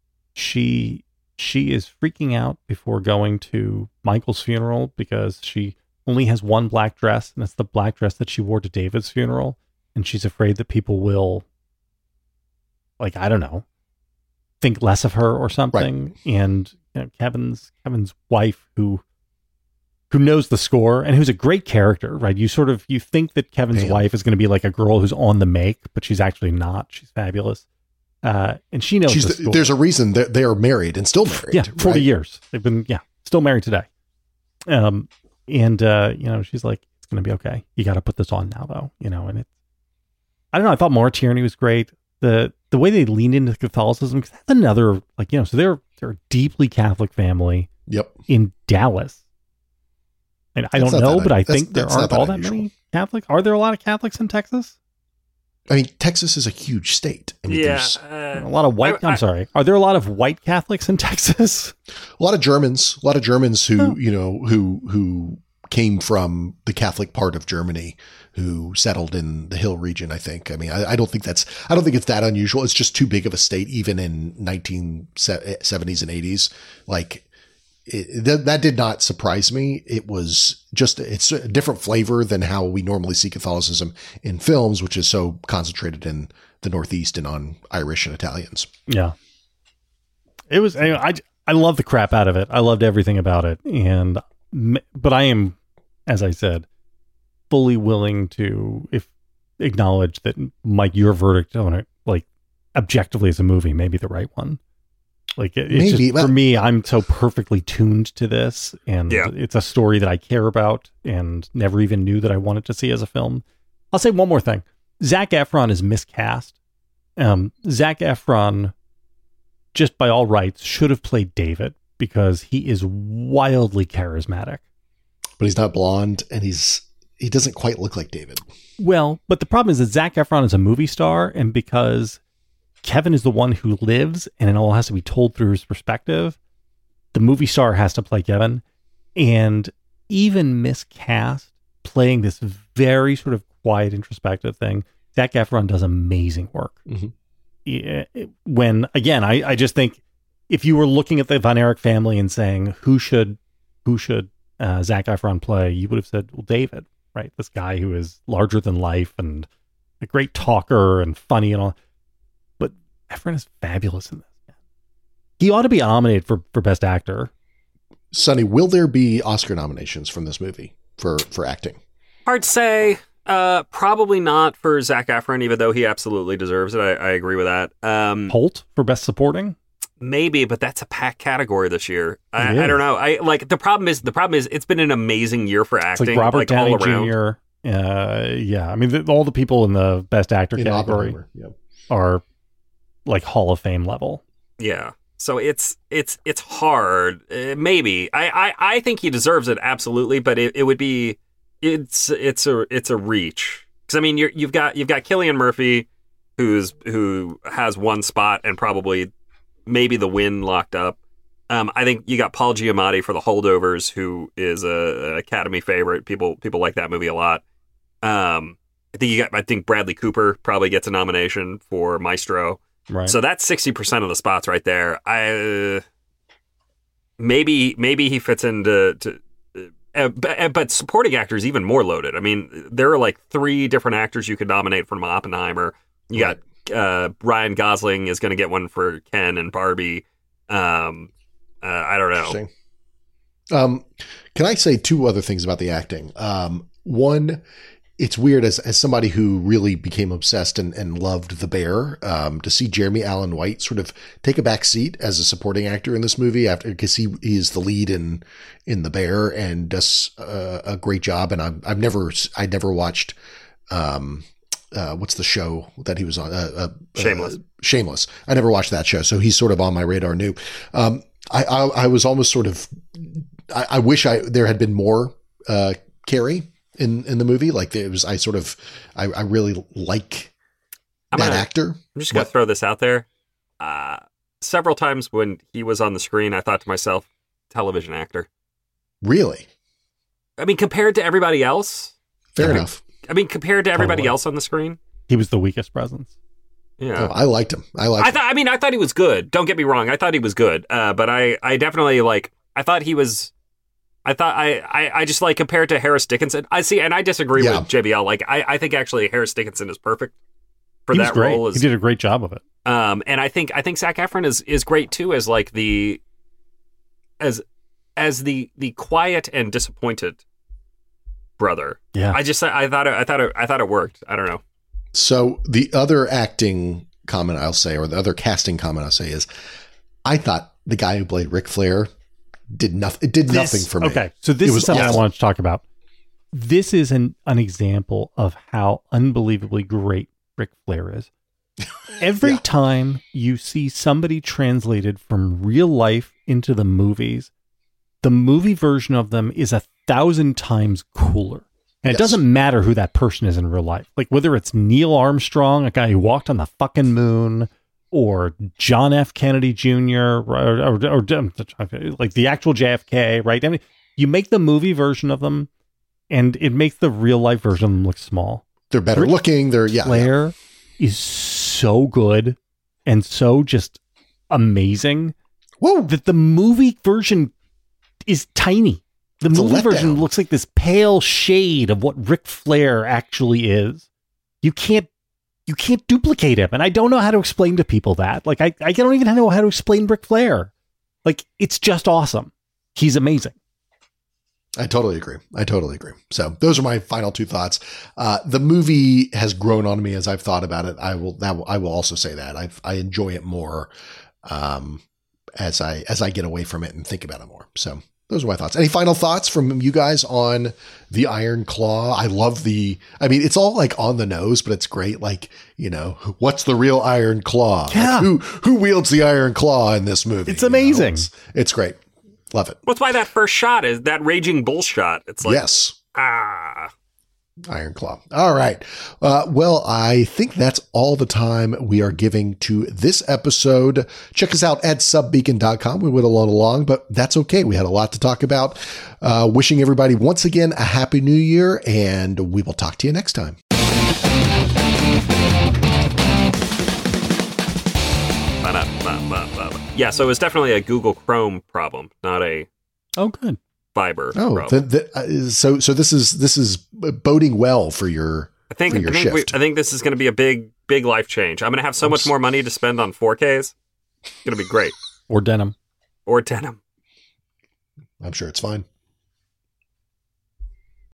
she she is freaking out before going to Michael's funeral because she only has one black dress, and it's the black dress that she wore to David's funeral, and she's afraid that people will, like, I don't know, think less of her or something. And you know, Kevin's Kevin's wife, who who knows the score and who's a great character, right? You sort of you think that Kevin's Damn. wife is going to be like a girl who's on the make, but she's actually not. She's fabulous. Uh, and she knows She's the the, score. there's a reason that they are married and still married. Yeah, forty right? years. They've been, yeah, still married today. Um, and, uh, you know, she's like, it's going to be okay. You got to put this on now, though, you know, and it's, I don't know. I thought Maura Tierney was great. The, the way they leaned into Catholicism, because that's another, like, you know, so they're, they're a deeply Catholic family Yep. in Dallas. And I That's don't not know, that- but I that's- think there that's aren't not that all that unusual. many Catholics. Are there a lot of Catholics in Texas? I mean, Texas is a huge state. I mean, yeah, there's uh, A lot of white. I- I, I- am sorry. Are there a lot of white Catholics in Texas? a lot of Germans, a lot of Germans who, Oh. you know, who, who came from the Catholic part of Germany, who settled in the Hill region, I think. I mean, I, I don't think that's, I don't think it's that unusual. It's just too big of a state, even in nineteen seventies and eighties. Like, it, that, that did not surprise me. It was just, it's a different flavor than how we normally see Catholicism in films, which is so concentrated in the Northeast and on Irish and Italians. Yeah. It was, anyway, I, I love the crap out of it. I loved everything about it. And, but I am, as I said, fully willing to if acknowledge that, Mike, your verdict on it, like objectively as a movie, may be the right one. Like it, it's Maybe, just, well- for me, I'm so perfectly tuned to this, and Yeah. it's a story that I care about and never even knew that I wanted to see as a film. I'll say one more thing. Zac Efron is miscast. Um, Zac Efron, just by all rights, should have played David because he is wildly charismatic. But he's not blonde, and he's he doesn't quite look like David. Well, but the problem is that Zac Efron is a movie star, and because Kevin is the one who lives and it all has to be told through his perspective, the movie star has to play Kevin. And even miscast, playing this very sort of quiet, introspective thing, Zac Efron does amazing work. Mhm. Yeah, when, again, I, I just think if you were looking at the Von Erich family and saying, who should, who should uh, Zac Efron play, you would have said, well, David, right? This guy who is larger than life and a great talker and funny and all. But Efron is fabulous in this. He ought to be nominated for, for Best Actor. Sonny, will there be Oscar nominations from this movie for, for acting? Hard to say. Uh, probably not for Zac Efron, even though he absolutely deserves it. I, I agree with that. Um, Holt for Best Supporting. maybe, but that's a packed category this year. I, It I don't is. know. I like the problem is the problem is it's been an amazing year for It's acting, like Robert like Downey all around. Junior Uh, yeah, I mean, the, all the people in the Best Actor In category Oppenheimer, yeah. are like Hall of Fame level. Yeah. So it's it's it's hard. Uh, maybe I, I I think he deserves it absolutely, but it, it would be it's it's a it's a reach because I mean you're, you've got you've got Cillian Murphy, who's who has one spot and probably maybe the win locked up. Um, I think you got Paul Giamatti for The Holdovers, who is a, an Academy favorite. People people like that movie a lot. Um, I think you got I think Bradley Cooper probably gets a nomination for Maestro. Right. So that's sixty percent of the spots right there. I uh, maybe maybe he fits into to, uh, but, but supporting actors even more loaded. I mean, there are like three different actors you could nominate from Oppenheimer. You got uh, Ryan Gosling is going to get one for Ken and Barbie. Um, uh, I don't know. Interesting. Um, can I say two other things about the acting? Um, one, it's weird as, as somebody who really became obsessed and, and loved The Bear, um, to see Jeremy Allen White sort of take a back seat as a supporting actor in this movie after, because he, he is the lead in, in The Bear and does uh, a great job. And I've, I've never, I never watched, um, uh, what's the show that he was on? Uh, uh, Shameless. Uh, Shameless. I never watched that show. So he's sort of on my radar new. Um, I, I, I was almost sort of, I, I wish I, there had been more, uh, Carrie in, in the movie. Like it was, I sort of, I, I really like I'm that gonna- actor. I'm just going to throw this out there. Uh, several times when he was on the screen, I thought to myself, television actor. Really? I mean, compared to everybody else, Fair Yeah. enough. I mean, compared to everybody Totally. else on the screen. he was the weakest presence. Yeah. Oh, I liked him. I liked I him. thought. I mean, I thought he was good. Don't get me wrong. I thought he was good. Uh, but I, I definitely like. I thought he was. I thought I, I, I just like compared to Harris Dickinson. I see, and I disagree Yeah. with J B L. Like, I, I think actually Harris Dickinson is perfect for He was that great. role. He As, did a great job of it. um, and I think I think Zac Efron is is great too, as like the, as, as the the quiet and disappointed brother. Yeah. I just I thought it, I thought it, I thought it worked. I don't know. So the other acting comment I'll say, or the other casting comment I'll say is, I thought the guy who played Ric Flair did nothing. It did This- nothing for me. Okay, so this It is was something awful. I wanted to talk about. This is an, an example of how unbelievably great Ric Flair is. Every Yeah. time you see somebody translated from real life into the movies, the movie version of them is a thousand times cooler. And Yes. it doesn't matter who that person is in real life. Like whether it's Neil Armstrong, a guy who walked on the fucking moon, or John F. Kennedy Junior, or, or, or, or like the actual J F K, right? I mean, you make the movie version of them, and it makes the real life version of them look small. They're better Ric looking. They're, yeah. Flair yeah. is so good and so just amazing Whoa. that the movie version is tiny. The It's a movie version letdown. looks like this pale shade of what Ric Flair actually is. You can't you can't duplicate him. And I don't know how to explain to people that. Like I, I don't even know how to explain Ric Flair. Like it's just awesome. He's amazing. I totally agree. I totally agree. So those are my final two thoughts. Uh, the movie has grown on me as I've thought about it. I will, that will, I will also say that I I enjoy it more, um, as I, as I get away from it and think about it more. So those are my thoughts. Any final thoughts from you guys on the Iron Claw? I love the, I mean, it's all like on the nose, but it's great. Like, you know, what's the real Iron Claw? Yeah. Like, who, who wields the Iron Claw in this movie? It's You know, amazing. it's, it's great. Love it. That's why that first shot is that raging bull shot. It's like, Yes. ah. Iron Claw. All right. Uh, well, I think that's all the time we are giving to this episode. Check us out at subbeacon dot com. We went a lot along, but that's okay. We had a lot to talk about. Uh, wishing everybody once again a happy new year, and we will talk to you next time. Yeah, so it was definitely a Google Chrome problem, not a Oh, good. Fiber Oh, problem. the, the, uh, so so this is this is boding well for your I think for your I think, we, shift. I think this is going to be a big big life change. I'm going to have so much more money to spend on four Ks. It's going to be great. Or denim. Or denim. I'm sure it's fine.